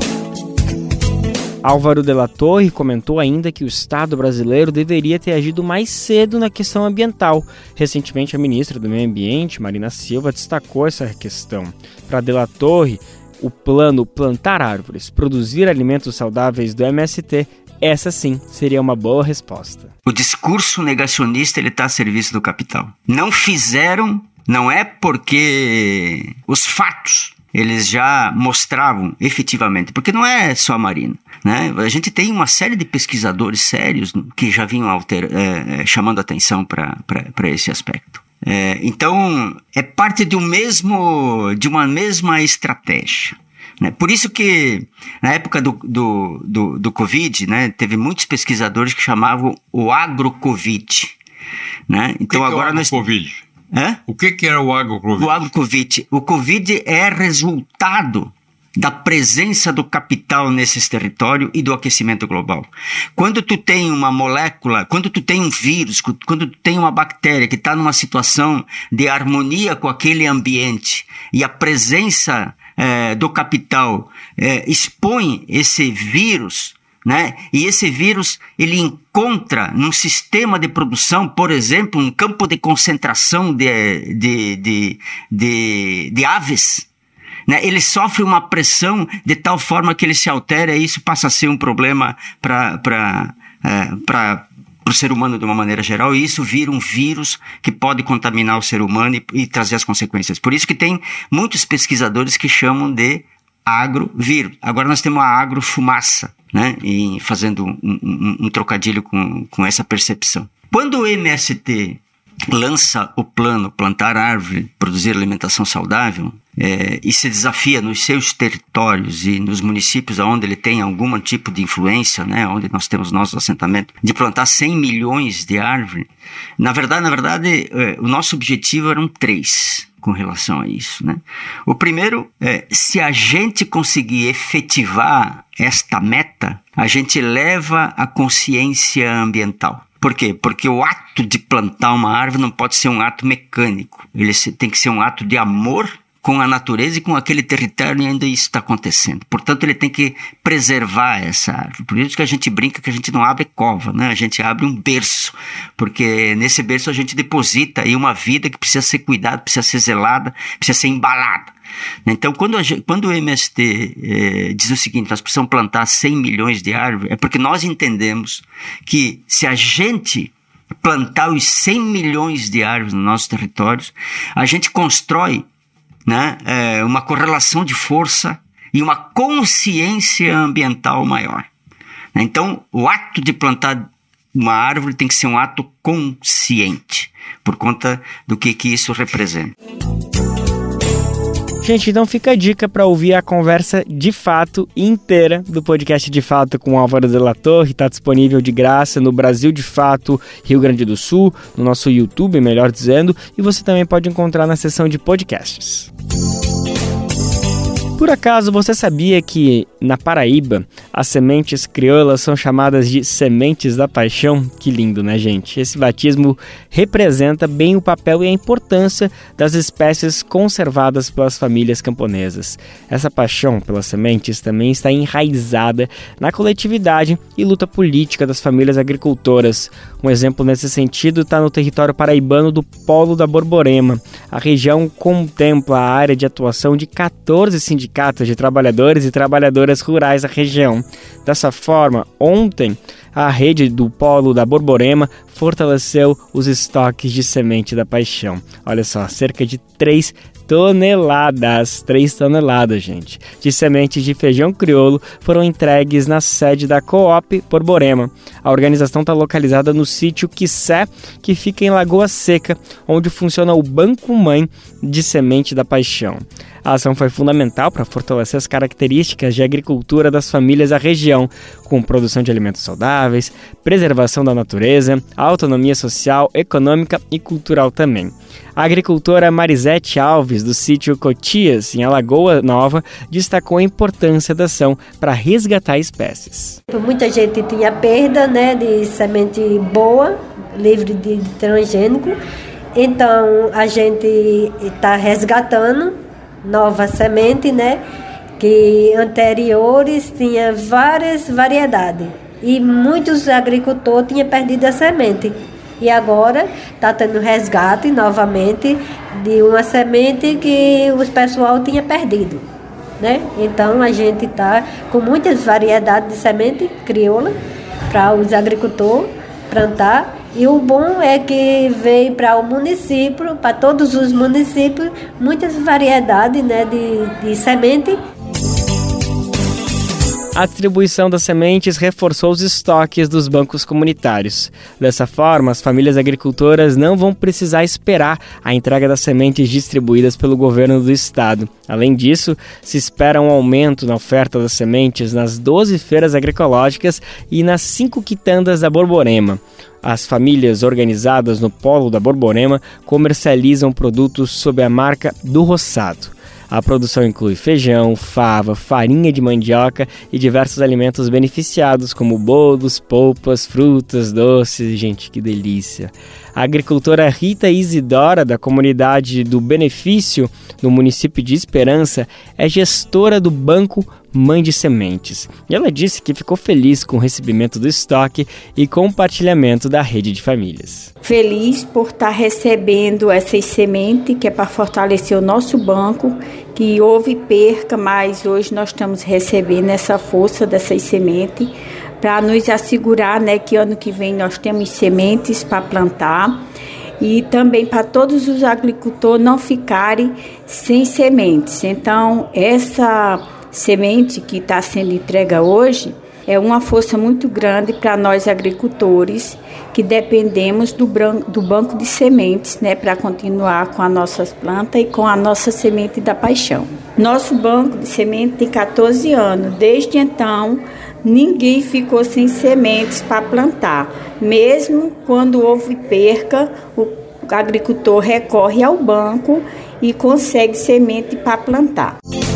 Álvaro de la Torre comentou ainda que o Estado brasileiro deveria ter agido mais cedo na questão ambiental. Recentemente, a ministra do Meio Ambiente, Marina Silva, destacou essa questão. Para de la Torre, o plano Plantar Árvores, Produzir Alimentos Saudáveis do MST, essa sim seria uma boa resposta. O discurso negacionista está a serviço do capital. Não fizeram, não é porque os fatos eles já mostravam efetivamente, porque não é só a Marina, né? A gente tem uma série de pesquisadores sérios que já vinham chamando atenção para esse aspecto. Então, é parte de uma mesma estratégia, né? Por isso que, na época do Covid, né, teve muitos pesquisadores que chamavam o agro-Covid, né? Então, agora nós... Covid? O que era o agro-Covid? O agro-Covid. O Covid é resultado da presença do capital nesses territórios e do aquecimento global. Quando tu tem uma molécula, quando tu tem um vírus, quando tu tem uma bactéria que está numa situação de harmonia com aquele ambiente e a presença do capital expõe esse vírus, né? E esse vírus ele encontra num sistema de produção, por exemplo, um campo de concentração de aves, né? Ele sofre uma pressão de tal forma que ele se altera e isso passa a ser um problema para para o ser humano de uma maneira geral, e isso vira um vírus que pode contaminar o ser humano e trazer as consequências. Por isso que tem muitos pesquisadores que chamam de agrovírus. Agora nós temos a agrofumaça, né? E fazendo um trocadilho com essa percepção. Quando o MST lança o plano Plantar Árvore, Produzir Alimentação Saudável, e se desafia nos seus territórios e nos municípios onde ele tem algum tipo de influência, né, onde nós temos nossos assentamentos, de plantar 100 milhões de árvores, na verdade, o nosso objetivo eram 3 com relação a isso, né? O primeiro, se a gente conseguir efetivar esta meta, a gente leva a consciência ambiental. Por quê? Porque o ato de plantar uma árvore não pode ser um ato mecânico. Ele tem que ser um ato de amor com a natureza e com aquele território onde isso está acontecendo. Portanto, ele tem que preservar essa árvore. Por isso que a gente brinca que a gente não abre cova, né? A gente abre um berço, porque nesse berço a gente deposita aí uma vida que precisa ser cuidada, precisa ser zelada, precisa ser embalada. Então, quando o MST diz o seguinte, nós precisamos plantar 100 milhões de árvores, é porque nós entendemos que se a gente plantar os 100 milhões de árvores nos nossos territórios, a gente constrói, né, uma correlação de força e uma consciência ambiental maior. Então, o ato de plantar uma árvore tem que ser um ato consciente, por conta do que isso representa. Gente, então fica a dica para ouvir a conversa de fato inteira do podcast De Fato com Álvaro de la Torre. Está disponível de graça no Brasil de Fato, Rio Grande do Sul, no nosso YouTube, melhor dizendo, e você também pode encontrar na seção de podcasts. Por acaso, você sabia que, na Paraíba, as sementes crioulas são chamadas de sementes da paixão? Que lindo, né, gente? Esse batismo representa bem o papel e a importância das espécies conservadas pelas famílias camponesas. Essa paixão pelas sementes também está enraizada na coletividade e luta política das famílias agricultoras. Um exemplo nesse sentido está no território paraibano do Polo da Borborema. A região contempla a área de atuação de 14 sindicatos de trabalhadores e trabalhadoras rurais da região. Dessa forma, ontem, a rede do Polo da Borborema fortaleceu os estoques de semente da paixão. Olha só, cerca de 3 toneladas, gente, de sementes de feijão crioulo foram entregues na sede da Coop Borborema. A organização está localizada no sítio Quissé, que fica em Lagoa Seca, onde funciona o Banco Mãe de Semente da Paixão. A ação foi fundamental para fortalecer as características de agricultura das famílias da região, com produção de alimentos saudáveis, preservação da natureza, autonomia social, econômica e cultural também. A agricultora Marisete Alves, do sítio Cotias, em Alagoa Nova, destacou a importância da ação para resgatar espécies. Muita gente tinha perda, né, de semente boa, livre de transgênico, então a gente está resgatando nova semente, né, que anteriores tinha várias variedades e muitos agricultores tinham perdido a semente. E agora está tendo resgate novamente de uma semente que o pessoal tinha perdido, né? Então a gente está com muitas variedades de semente crioula para os agricultores plantar. E o bom é que veio para o município, para todos os municípios, muitas variedades, né, de semente. A distribuição das sementes reforçou os estoques dos bancos comunitários. Dessa forma, as famílias agricultoras não vão precisar esperar a entrega das sementes distribuídas pelo governo do estado. Além disso, se espera um aumento na oferta das sementes nas 12 feiras agroecológicas e nas 5 quitandas da Borborema. As famílias organizadas no Polo da Borborema comercializam produtos sob a marca do Roçado. A produção inclui feijão, fava, farinha de mandioca e diversos alimentos beneficiados, como bolos, polpas, frutas, doces. Gente, que delícia! A agricultora Rita Isidora, da comunidade do Benefício, no município de Esperança, é gestora do Banco Mãe de Sementes. E ela disse que ficou feliz com o recebimento do estoque e compartilhamento da rede de famílias. Feliz por estar recebendo essas sementes, que é para fortalecer o nosso banco, que houve perca, mas hoje nós estamos recebendo essa força dessas sementes para nos assegurar, né, que ano que vem nós temos sementes para plantar e também para todos os agricultores não ficarem sem sementes. Então, essa semente que está sendo entregue hoje é uma força muito grande para nós agricultores que dependemos do banco de sementes, né, para continuar com as nossas plantas e com a nossa semente da paixão. Nosso banco de semente tem 14 anos. Desde então, ninguém ficou sem sementes para plantar. Mesmo quando houve perca, o agricultor recorre ao banco e consegue semente para plantar.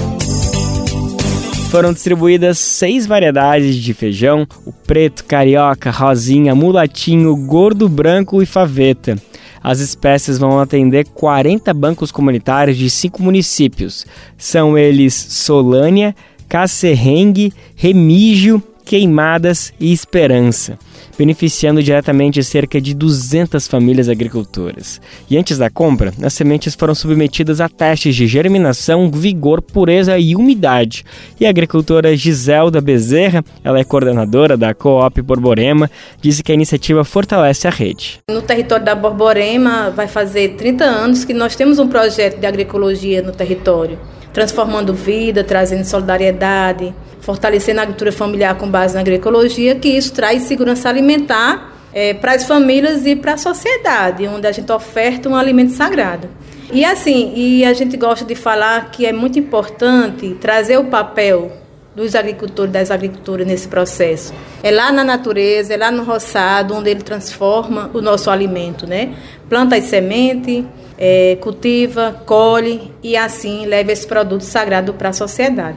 Foram distribuídas 6 variedades de feijão: o preto, carioca, rosinha, mulatinho, gordo branco e faveta. As espécies vão atender 40 bancos comunitários de 5 municípios. São eles Solânia, Cacerrengue, Remígio, Queimadas e Esperança, beneficiando diretamente cerca de 200 famílias agricultoras. E antes da compra, as sementes foram submetidas a testes de germinação, vigor, pureza e umidade. E a agricultora Giselda Bezerra, ela é coordenadora da Coop Borborema, disse que a iniciativa fortalece a rede. No território da Borborema vai fazer 30 anos que nós temos um projeto de agroecologia no território, transformando vida, trazendo solidariedade, fortalecendo a agricultura familiar com base na agroecologia, que isso traz segurança alimentar para as famílias e para a sociedade, onde a gente oferta um alimento sagrado. E a gente gosta de falar que é muito importante trazer o papel dos agricultores e das agricultoras nesse processo. É lá na natureza, é lá no roçado, onde ele transforma o nosso alimento, né? Planta as sementes, cultiva, colhe e assim leva esse produto sagrado para a sociedade.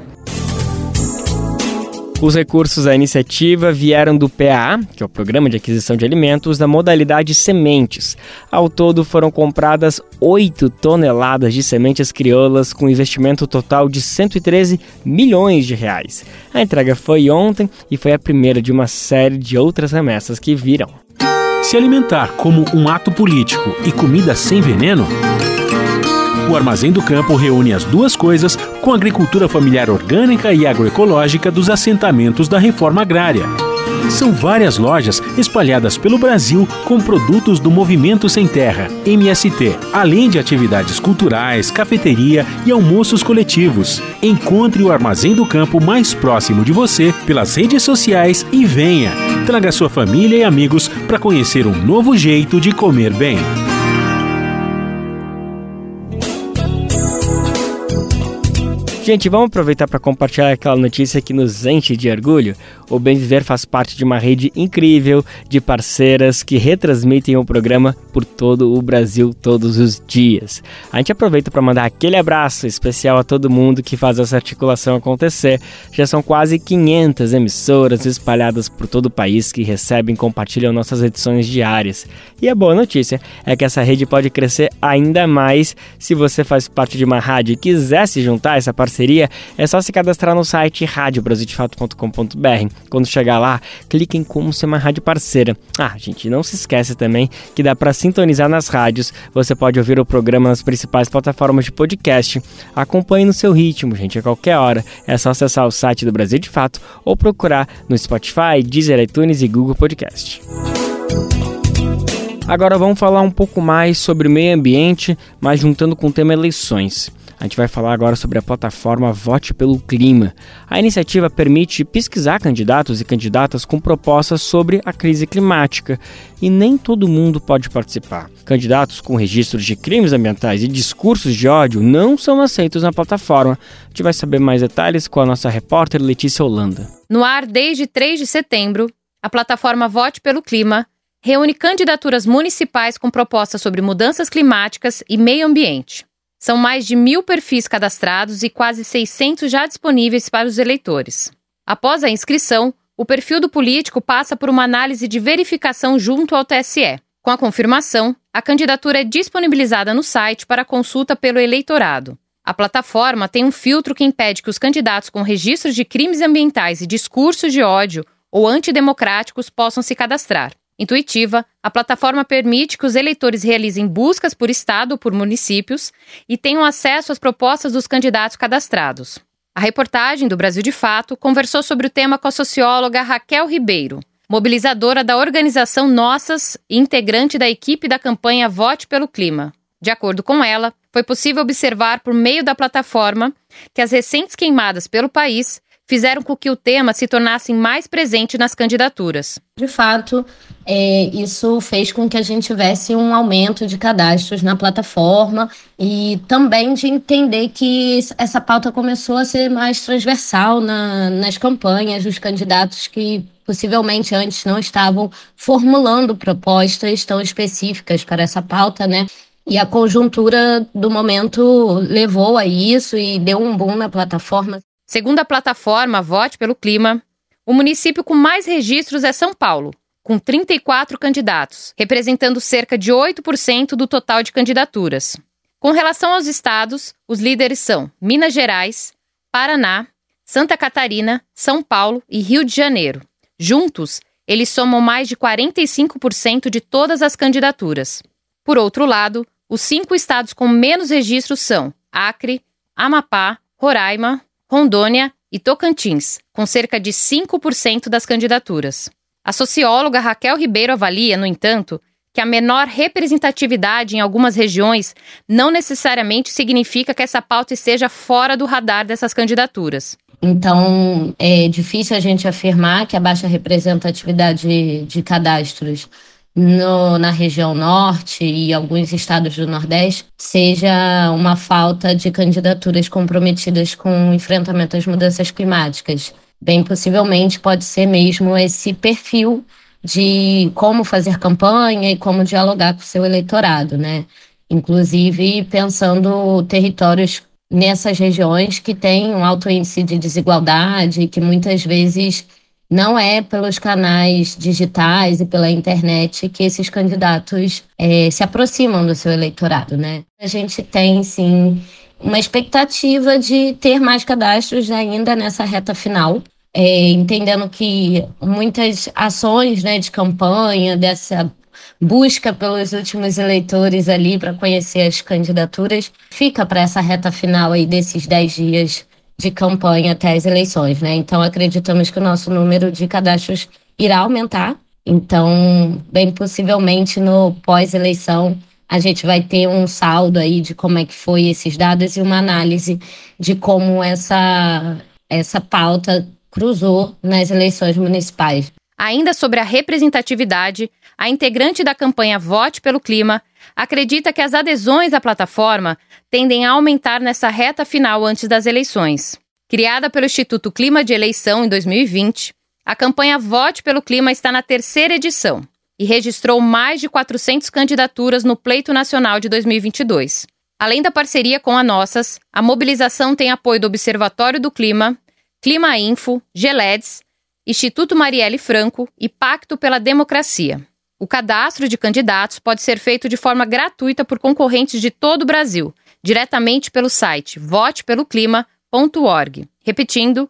Os recursos da iniciativa vieram do PAA, que é o Programa de Aquisição de Alimentos, da modalidade sementes. Ao todo foram compradas 8 toneladas de sementes crioulas com investimento total de 113 milhões de reais. A entrega foi ontem e foi a primeira de uma série de outras remessas que virão. Se alimentar como um ato político e comida sem veneno? O Armazém do Campo reúne as duas coisas com a agricultura familiar orgânica e agroecológica dos assentamentos da reforma agrária. São várias lojas espalhadas pelo Brasil com produtos do Movimento Sem Terra, MST, além de atividades culturais, cafeteria e almoços coletivos. Encontre o Armazém do Campo mais próximo de você pelas redes sociais e venha. Traga sua família e amigos para conhecer um novo jeito de comer bem. Gente, vamos aproveitar para compartilhar aquela notícia que nos enche de orgulho. O Bem Viver faz parte de uma rede incrível de parceiras que retransmitem o programa por todo o Brasil todos os dias. A gente aproveita para mandar aquele abraço especial a todo mundo que faz essa articulação acontecer. Já são quase 500 emissoras espalhadas por todo o país que recebem e compartilham nossas edições diárias. E a boa notícia é que essa rede pode crescer ainda mais. Se você faz parte de uma rádio e quiser se juntar a essa parceria, é só se cadastrar no site radiobrasildefato.com.br. Quando chegar lá, clique em como ser uma rádio parceira. Gente, não se esquece também que dá para sintonizar nas rádios. Você pode ouvir o programa nas principais plataformas de podcast. Acompanhe no seu ritmo, gente, a qualquer hora. É só acessar o site do Brasil de Fato ou procurar no Spotify, Deezer, iTunes e Google Podcast. Agora vamos falar um pouco mais sobre meio ambiente, mas juntando com o tema eleições. A gente vai falar agora sobre a plataforma Vote pelo Clima. A iniciativa permite pesquisar candidatos e candidatas com propostas sobre a crise climática e nem todo mundo pode participar. Candidatos com registros de crimes ambientais e discursos de ódio não são aceitos na plataforma. A gente vai saber mais detalhes com a nossa repórter Letícia Holanda. No ar desde 3 de setembro, a plataforma Vote pelo Clima reúne candidaturas municipais com propostas sobre mudanças climáticas e meio ambiente. São mais de 1.000 perfis cadastrados e quase 600 já disponíveis para os eleitores. Após a inscrição, o perfil do político passa por uma análise de verificação junto ao TSE. Com a confirmação, a candidatura é disponibilizada no site para consulta pelo eleitorado. A plataforma tem um filtro que impede que os candidatos com registros de crimes ambientais e discursos de ódio ou antidemocráticos possam se cadastrar. Intuitiva, a plataforma permite que os eleitores realizem buscas por estado ou por municípios e tenham acesso às propostas dos candidatos cadastrados. A reportagem do Brasil de Fato conversou sobre o tema com a socióloga Raquel Ribeiro, mobilizadora da organização Nossas e integrante da equipe da campanha Vote pelo Clima. De acordo com ela, foi possível observar por meio da plataforma que as recentes queimadas pelo país fizeram com que o tema se tornasse mais presente nas candidaturas. De fato, isso fez com que a gente tivesse um aumento de cadastros na plataforma e também de entender que essa pauta começou a ser mais transversal nas campanhas dos candidatos que possivelmente antes não estavam formulando propostas tão específicas para essa pauta, né? E a conjuntura do momento levou a isso e deu um boom na plataforma. Segundo a plataforma Vote pelo Clima, o município com mais registros é São Paulo, com 34 candidatos, representando cerca de 8% do total de candidaturas. Com relação aos estados, os líderes são Minas Gerais, Paraná, Santa Catarina, São Paulo e Rio de Janeiro. Juntos, eles somam mais de 45% de todas as candidaturas. Por outro lado, os 5 estados com menos registros são Acre, Amapá, Roraima, Rondônia e Tocantins, com cerca de 5% das candidaturas. A socióloga Raquel Ribeiro avalia, no entanto, que a menor representatividade em algumas regiões não necessariamente significa que essa pauta esteja fora do radar dessas candidaturas. Então, é difícil a gente afirmar que a baixa representatividade de cadastros na região norte e alguns estados do Nordeste seja uma falta de candidaturas comprometidas com o enfrentamento às mudanças climáticas. Bem possivelmente pode ser mesmo esse perfil de como fazer campanha e como dialogar com o seu eleitorado, né? Inclusive pensando territórios nessas regiões que têm um alto índice de desigualdade, que muitas vezes não é pelos canais digitais e pela internet que esses candidatos se aproximam do seu eleitorado, né? A gente tem, sim, uma expectativa de ter mais cadastros ainda nessa reta final, entendendo que muitas ações, né, de campanha, dessa busca pelos últimos eleitores ali para conhecer as candidaturas, fica para essa reta final aí desses 10 dias de campanha até as eleições, né? Então, acreditamos que o nosso número de cadastros irá aumentar. Então, bem possivelmente, no pós-eleição, a gente vai ter um saldo aí de como é que foi esses dados e uma análise de como essa pauta cruzou nas eleições municipais. Ainda sobre a representatividade, a integrante da campanha Vote pelo Clima acredita que as adesões à plataforma tendem a aumentar nessa reta final antes das eleições. Criada pelo Instituto Clima de Eleição em 2020, a campanha Vote pelo Clima está na 3ª edição e registrou mais de 400 candidaturas no Pleito Nacional de 2022. Além da parceria com a Nossas, a mobilização tem apoio do Observatório do Clima, Clima Info, GELEDS, Instituto Marielle Franco e Pacto pela Democracia. O cadastro de candidatos pode ser feito de forma gratuita por concorrentes de todo o Brasil, diretamente pelo site votepeloclima.org. Repetindo,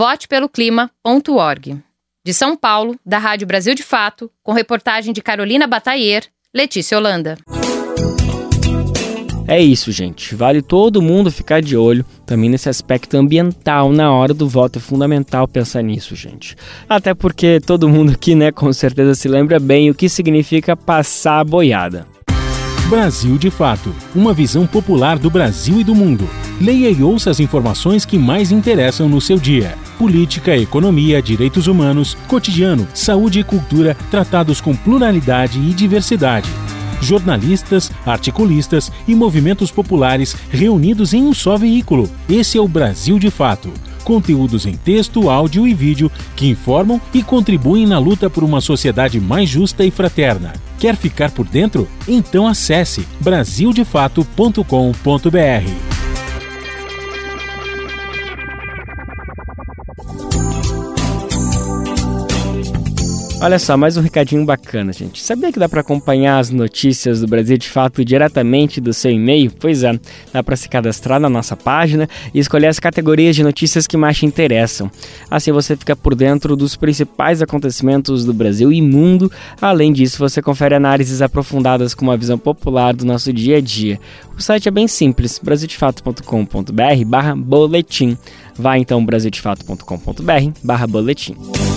votepeloclima.org. De São Paulo, da Rádio Brasil de Fato, com reportagem de Carolina Batailler, Letícia Holanda. É isso, gente. Vale todo mundo ficar de olho também nesse aspecto ambiental. Na hora do voto é fundamental pensar nisso, gente. Até porque todo mundo aqui, né, com certeza se lembra bem o que significa passar a boiada. Brasil de Fato, uma visão popular do Brasil e do mundo. Leia e ouça as informações que mais interessam no seu dia. Política, economia, direitos humanos, cotidiano, saúde e cultura, tratados com pluralidade e diversidade. Jornalistas, articulistas e movimentos populares reunidos em um só veículo. Esse é o Brasil de Fato. Conteúdos em texto, áudio e vídeo que informam e contribuem na luta por uma sociedade mais justa e fraterna. Quer ficar por dentro? Então acesse brasildefato.com.br. Olha só, mais um recadinho bacana, gente. Sabia que dá para acompanhar as notícias do Brasil de Fato diretamente do seu e-mail? Pois é, dá para se cadastrar na nossa página e escolher as categorias de notícias que mais te interessam. Assim você fica por dentro dos principais acontecimentos do Brasil e mundo. Além disso, você confere análises aprofundadas com uma visão popular do nosso dia a dia. O site é bem simples, brasildefato.com.br/boletim. Vá então brasildefato.com.br/boletim.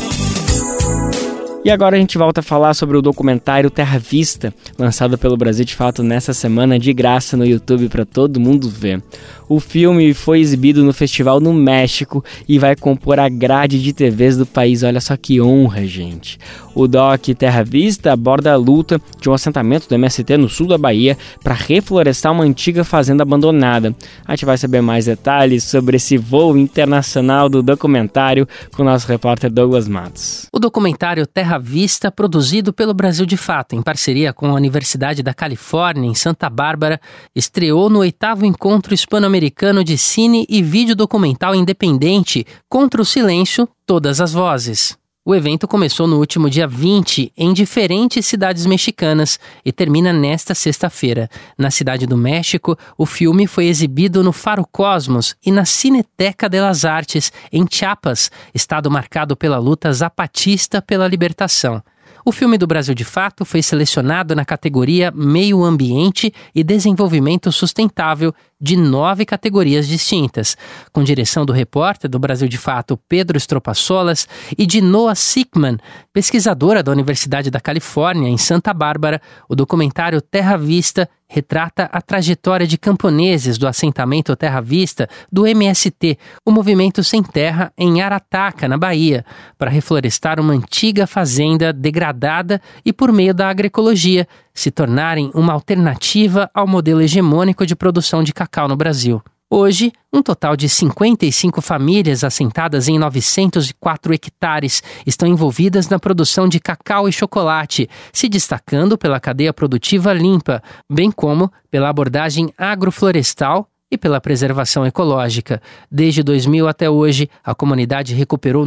E agora a gente volta a falar sobre o documentário Terra Vista, lançado pelo Brasil de Fato nessa semana de graça no YouTube para todo mundo ver. O filme foi exibido no festival no México e vai compor a grade de TVs do país. Olha só que honra, gente. O doc Terra Vista aborda a luta de um assentamento do MST no sul da Bahia para reflorestar uma antiga fazenda abandonada. A gente vai saber mais detalhes sobre esse voo internacional do documentário com o nosso repórter Douglas Matos. O documentário Terra Vista, produzido pelo Brasil de Fato, em parceria com a Universidade da Califórnia, em Santa Bárbara, estreou no 8º Encontro Hispano-Americano de Cine e Vídeo Documental Independente Contra o Silêncio, Todas as Vozes. O evento começou no último dia 20 em diferentes cidades mexicanas e termina nesta sexta-feira. Na Cidade do México, o filme foi exibido no Faro Cosmos e na Cineteca de las Artes, em Chiapas, estado marcado pela luta zapatista pela libertação. O filme do Brasil de Fato foi selecionado na categoria Meio Ambiente e Desenvolvimento Sustentável de 9 categorias distintas, com direção do repórter do Brasil de Fato Pedro Estropaçolas e de Noah Sickman, pesquisadora da Universidade da Califórnia, em Santa Bárbara. O documentário Terra Vista retrata a trajetória de camponeses do assentamento Terra Vista do MST, o Movimento Sem Terra, em Arataca, na Bahia, para reflorestar uma antiga fazenda degradada e, por meio da agroecologia, se tornarem uma alternativa ao modelo hegemônico de produção de cacau no Brasil. Hoje, um total de 55 famílias assentadas em 904 hectares estão envolvidas na produção de cacau e chocolate, se destacando pela cadeia produtiva limpa, bem como pela abordagem agroflorestal e pela preservação ecológica. Desde 2000 até hoje, a comunidade recuperou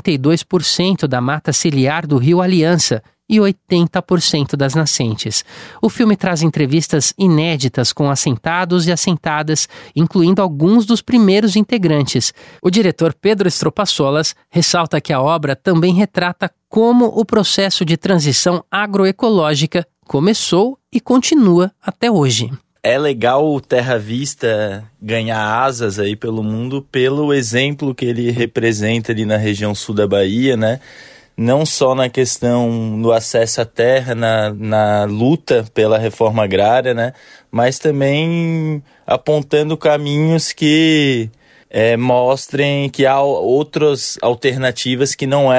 92% da mata ciliar do Rio Aliança e 80% das nascentes. O filme traz entrevistas inéditas com assentados e assentadas, incluindo alguns dos primeiros integrantes. O diretor Pedro Estropaçolas ressalta que a obra também retrata como o processo de transição agroecológica começou e continua até hoje. É legal o Terra Vista ganhar asas aí pelo mundo pelo exemplo que ele representa ali na região sul da Bahia, né? Não só na questão do acesso à terra, na luta pela reforma agrária, né? Mas também apontando caminhos que mostrem que há outras alternativas que não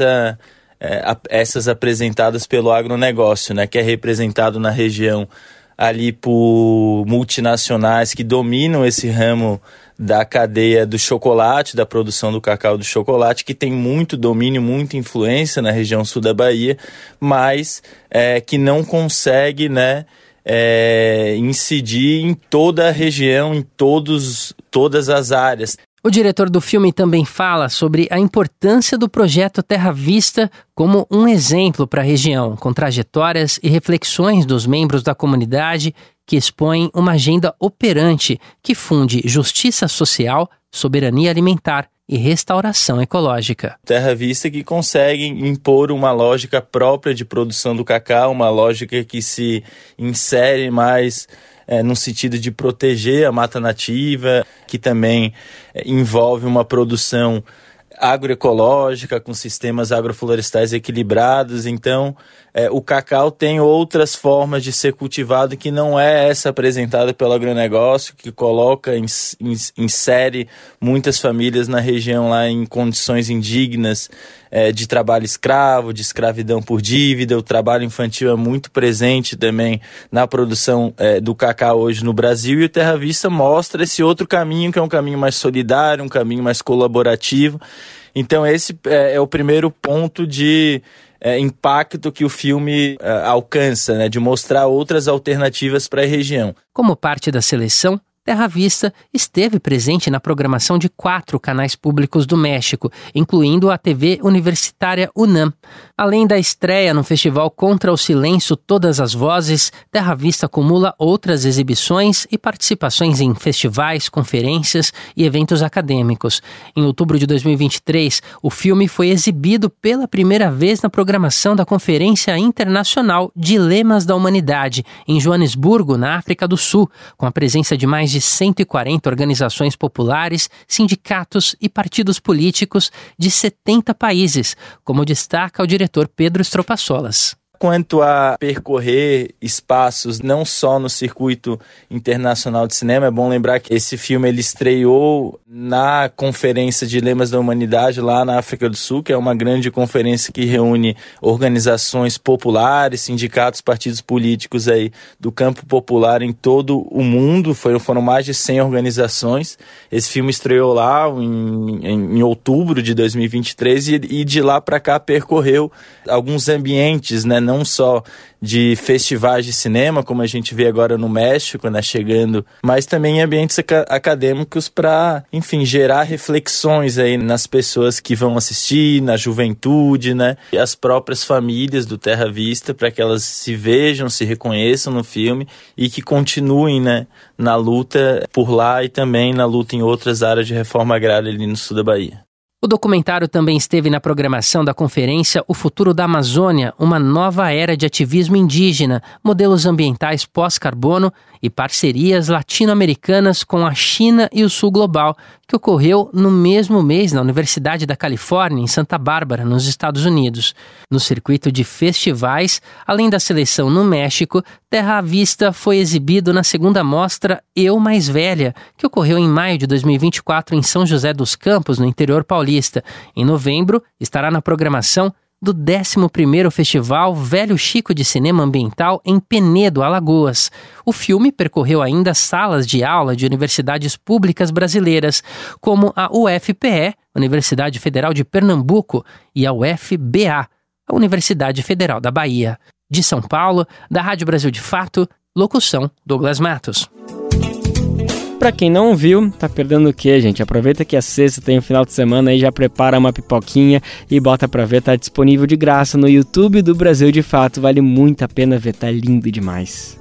essas apresentadas pelo agronegócio, né? Que é representado na região ali por multinacionais que dominam esse ramo da cadeia do chocolate, da produção do cacau do chocolate, que tem muito domínio, muita influência na região sul da Bahia, mas que não consegue, né, incidir em toda a região, em todas as áreas. O diretor do filme também fala sobre a importância do projeto Terra Vista como um exemplo para a região, com trajetórias e reflexões dos membros da comunidade que expõem uma agenda operante que funde justiça social, soberania alimentar e restauração ecológica. Terra Vista que consegue impor uma lógica própria de produção do cacau, uma lógica que se insere mais no sentido de proteger a mata nativa, que também envolve uma produção agroecológica, com sistemas agroflorestais equilibrados. Então, o cacau tem outras formas de ser cultivado que não é essa apresentada pelo agronegócio, que coloca, insere muitas famílias na região lá em condições indignas, de trabalho escravo, de escravidão por dívida. O trabalho infantil é muito presente também na produção do cacau hoje no Brasil, e o Terra Vista mostra esse outro caminho, que é um caminho mais solidário, um caminho mais colaborativo. Então esse é o primeiro ponto de impacto que o filme alcança, né, de mostrar outras alternativas para a região. Como parte da seleção, Terra Vista esteve presente na programação de 4 canais públicos do México, incluindo a TV universitária UNAM. Além da estreia no Festival Contra o Silêncio Todas as Vozes, Terra Vista acumula outras exibições e participações em festivais, conferências e eventos acadêmicos. Em outubro de 2023, o filme foi exibido pela primeira vez na programação da Conferência Internacional Dilemas da Humanidade, em Joanesburgo, na África do Sul, com a presença de mais de 140 organizações populares, sindicatos e partidos políticos de 70 países, como destaca o diretor Pedro Stropasolas. Quanto a percorrer espaços não só no circuito internacional de cinema, é bom lembrar que esse filme ele estreou na Conferência de Dilemas da Humanidade lá na África do Sul, que é uma grande conferência que reúne organizações populares, sindicatos, partidos políticos aí do campo popular em todo o mundo. Foram mais de 100 organizações. Esse filme estreou lá em outubro de 2023 e de lá para cá percorreu alguns ambientes, né? Não só de festivais de cinema, como a gente vê agora no México, né, chegando, mas também em ambientes acadêmicos para, enfim, gerar reflexões aí nas pessoas que vão assistir, na juventude, né, e as próprias famílias do Terra Vista, para que elas se vejam, se reconheçam no filme e que continuem, né, na luta por lá e também na luta em outras áreas de reforma agrária ali no sul da Bahia. O documentário também esteve na programação da conferência O Futuro da Amazônia, uma nova era de ativismo indígena, modelos ambientais pós-carbono e parcerias latino-americanas com a China e o Sul Global, que ocorreu no mesmo mês na Universidade da Califórnia, em Santa Bárbara, nos Estados Unidos. No circuito de festivais, além da seleção no México, Terra Vista foi exibido na segunda mostra Eu Mais Velha, que ocorreu em maio de 2024 em São José dos Campos, no interior paulista. Em novembro, estará na programação do 11º Festival Velho Chico de Cinema Ambiental em Penedo, Alagoas. O filme percorreu ainda salas de aula de universidades públicas brasileiras, como a UFPE, Universidade Federal de Pernambuco, e a UFBA, a Universidade Federal da Bahia. De São Paulo, da Rádio Brasil de Fato, locução Douglas Matos. Pra quem não viu, tá perdendo o quê, gente? Aproveita que a sexta tem o final de semana aí, já prepara uma pipoquinha e bota pra ver, tá disponível de graça no YouTube do Brasil de Fato, vale muito a pena ver, tá lindo demais.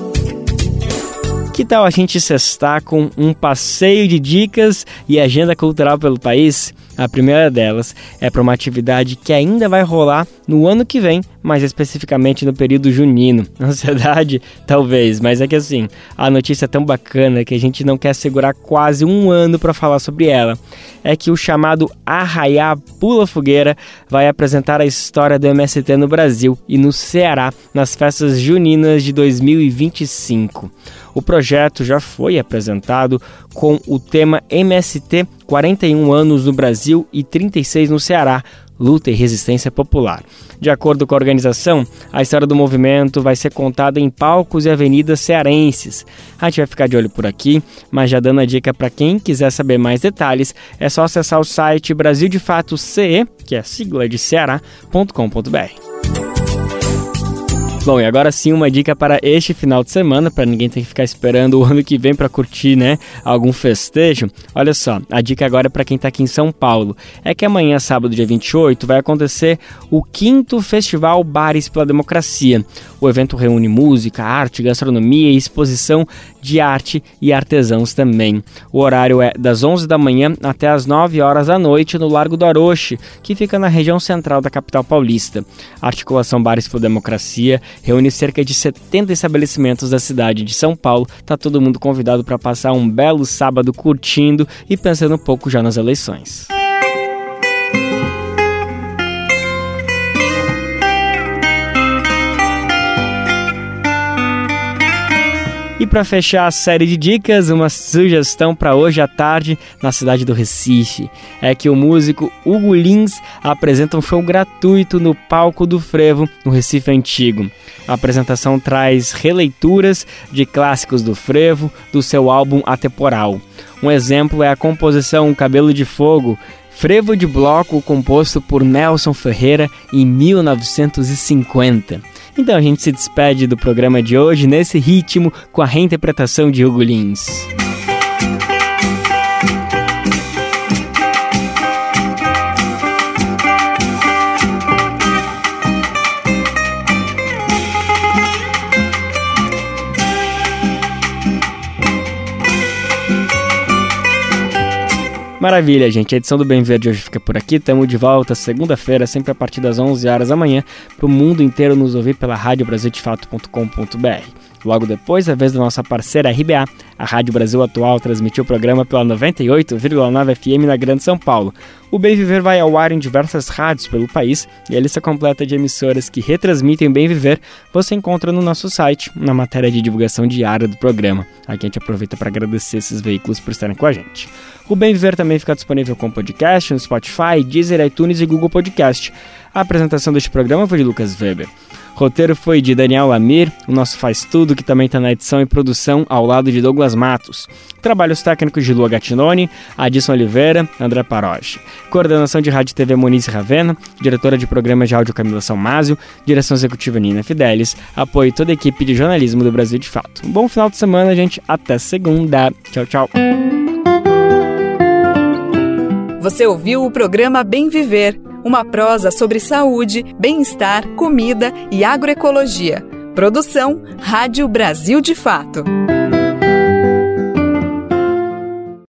Que tal a gente sextar com um passeio de dicas e agenda cultural pelo país? A primeira delas é para uma atividade que ainda vai rolar no ano que vem, mais especificamente no período junino. Ansiedade? Talvez, mas é que assim, a notícia é tão bacana que a gente não quer segurar quase um ano para falar sobre ela. É que o chamado Arraiá Pula Fogueira vai apresentar a história do MST no Brasil e no Ceará nas festas juninas de 2025. O projeto já foi apresentado com o tema MST 41 anos no Brasil e 36 no Ceará, luta e resistência popular. De acordo com a organização, a história do movimento vai ser contada em palcos e avenidas cearenses. A gente vai ficar de olho por aqui, mas já dando a dica para quem quiser saber mais detalhes, é só acessar o site Brasil de Fato CE, que é a sigla de Ceará.com.br. Bom, e agora sim uma dica para este final de semana, para ninguém ter que ficar esperando o ano que vem para curtir, né, algum festejo. Olha só, a dica agora é para quem está aqui em São Paulo. É que amanhã, sábado, dia 28, vai acontecer o 5º Festival Bares pela Democracia. O evento reúne música, arte, gastronomia e exposição de arte e artesãos também. O horário é das 11 da manhã até as 9 horas da noite no Largo do Aroche, que fica na região central da capital paulista. A articulação Bares pela Democracia reúne cerca de 70 estabelecimentos da cidade de São Paulo. Tá todo mundo convidado para passar um belo sábado curtindo e pensando um pouco já nas eleições. E para fechar a série de dicas, uma sugestão para hoje à tarde na cidade do Recife. É que o músico Hugo Lins apresenta um show gratuito no Palco do Frevo, no Recife Antigo. A apresentação traz releituras de clássicos do frevo, do seu álbum Atemporal. Um exemplo é a composição Cabelo de Fogo, frevo de bloco composto por Nelson Ferreira em 1950. Então a gente se despede do programa de hoje nesse ritmo com a reinterpretação de Hugo Lins. Maravilha, gente. A edição do Bem Viver de hoje fica por aqui. Estamos de volta segunda-feira, sempre a partir das 11 horas da manhã, para o mundo inteiro nos ouvir pela radiobrasildefato.com.br. Logo depois, a vez da nossa parceira RBA, a Rádio Brasil Atual transmitiu o programa pela 98,9 FM na Grande São Paulo. O Bem Viver vai ao ar em diversas rádios pelo país e a lista completa de emissoras que retransmitem o Bem Viver você encontra no nosso site, na matéria de divulgação diária do programa. Aqui a gente aproveita para agradecer esses veículos por estarem com a gente. O Bem Viver também fica disponível com podcast no Spotify, Deezer, iTunes e Google Podcast. A apresentação deste programa foi de Lucas Weber. O roteiro foi de Daniel Lamir, o nosso Faz Tudo, que também está na edição e produção ao lado de Douglas Matos. Trabalhos técnicos de Lua Gattinoni, Adilson Oliveira, André Paroche. Coordenação de Rádio e TV Monize Ravena, diretora de programas de áudio Camila Salmásio, direção executiva Nina Fidelis, apoio toda a equipe de jornalismo do Brasil de Fato. Um bom final de semana, gente. Até segunda. Tchau, tchau. Você ouviu o programa Bem Viver, uma prosa sobre saúde, bem-estar, comida e agroecologia. Produção Rádio Brasil de Fato.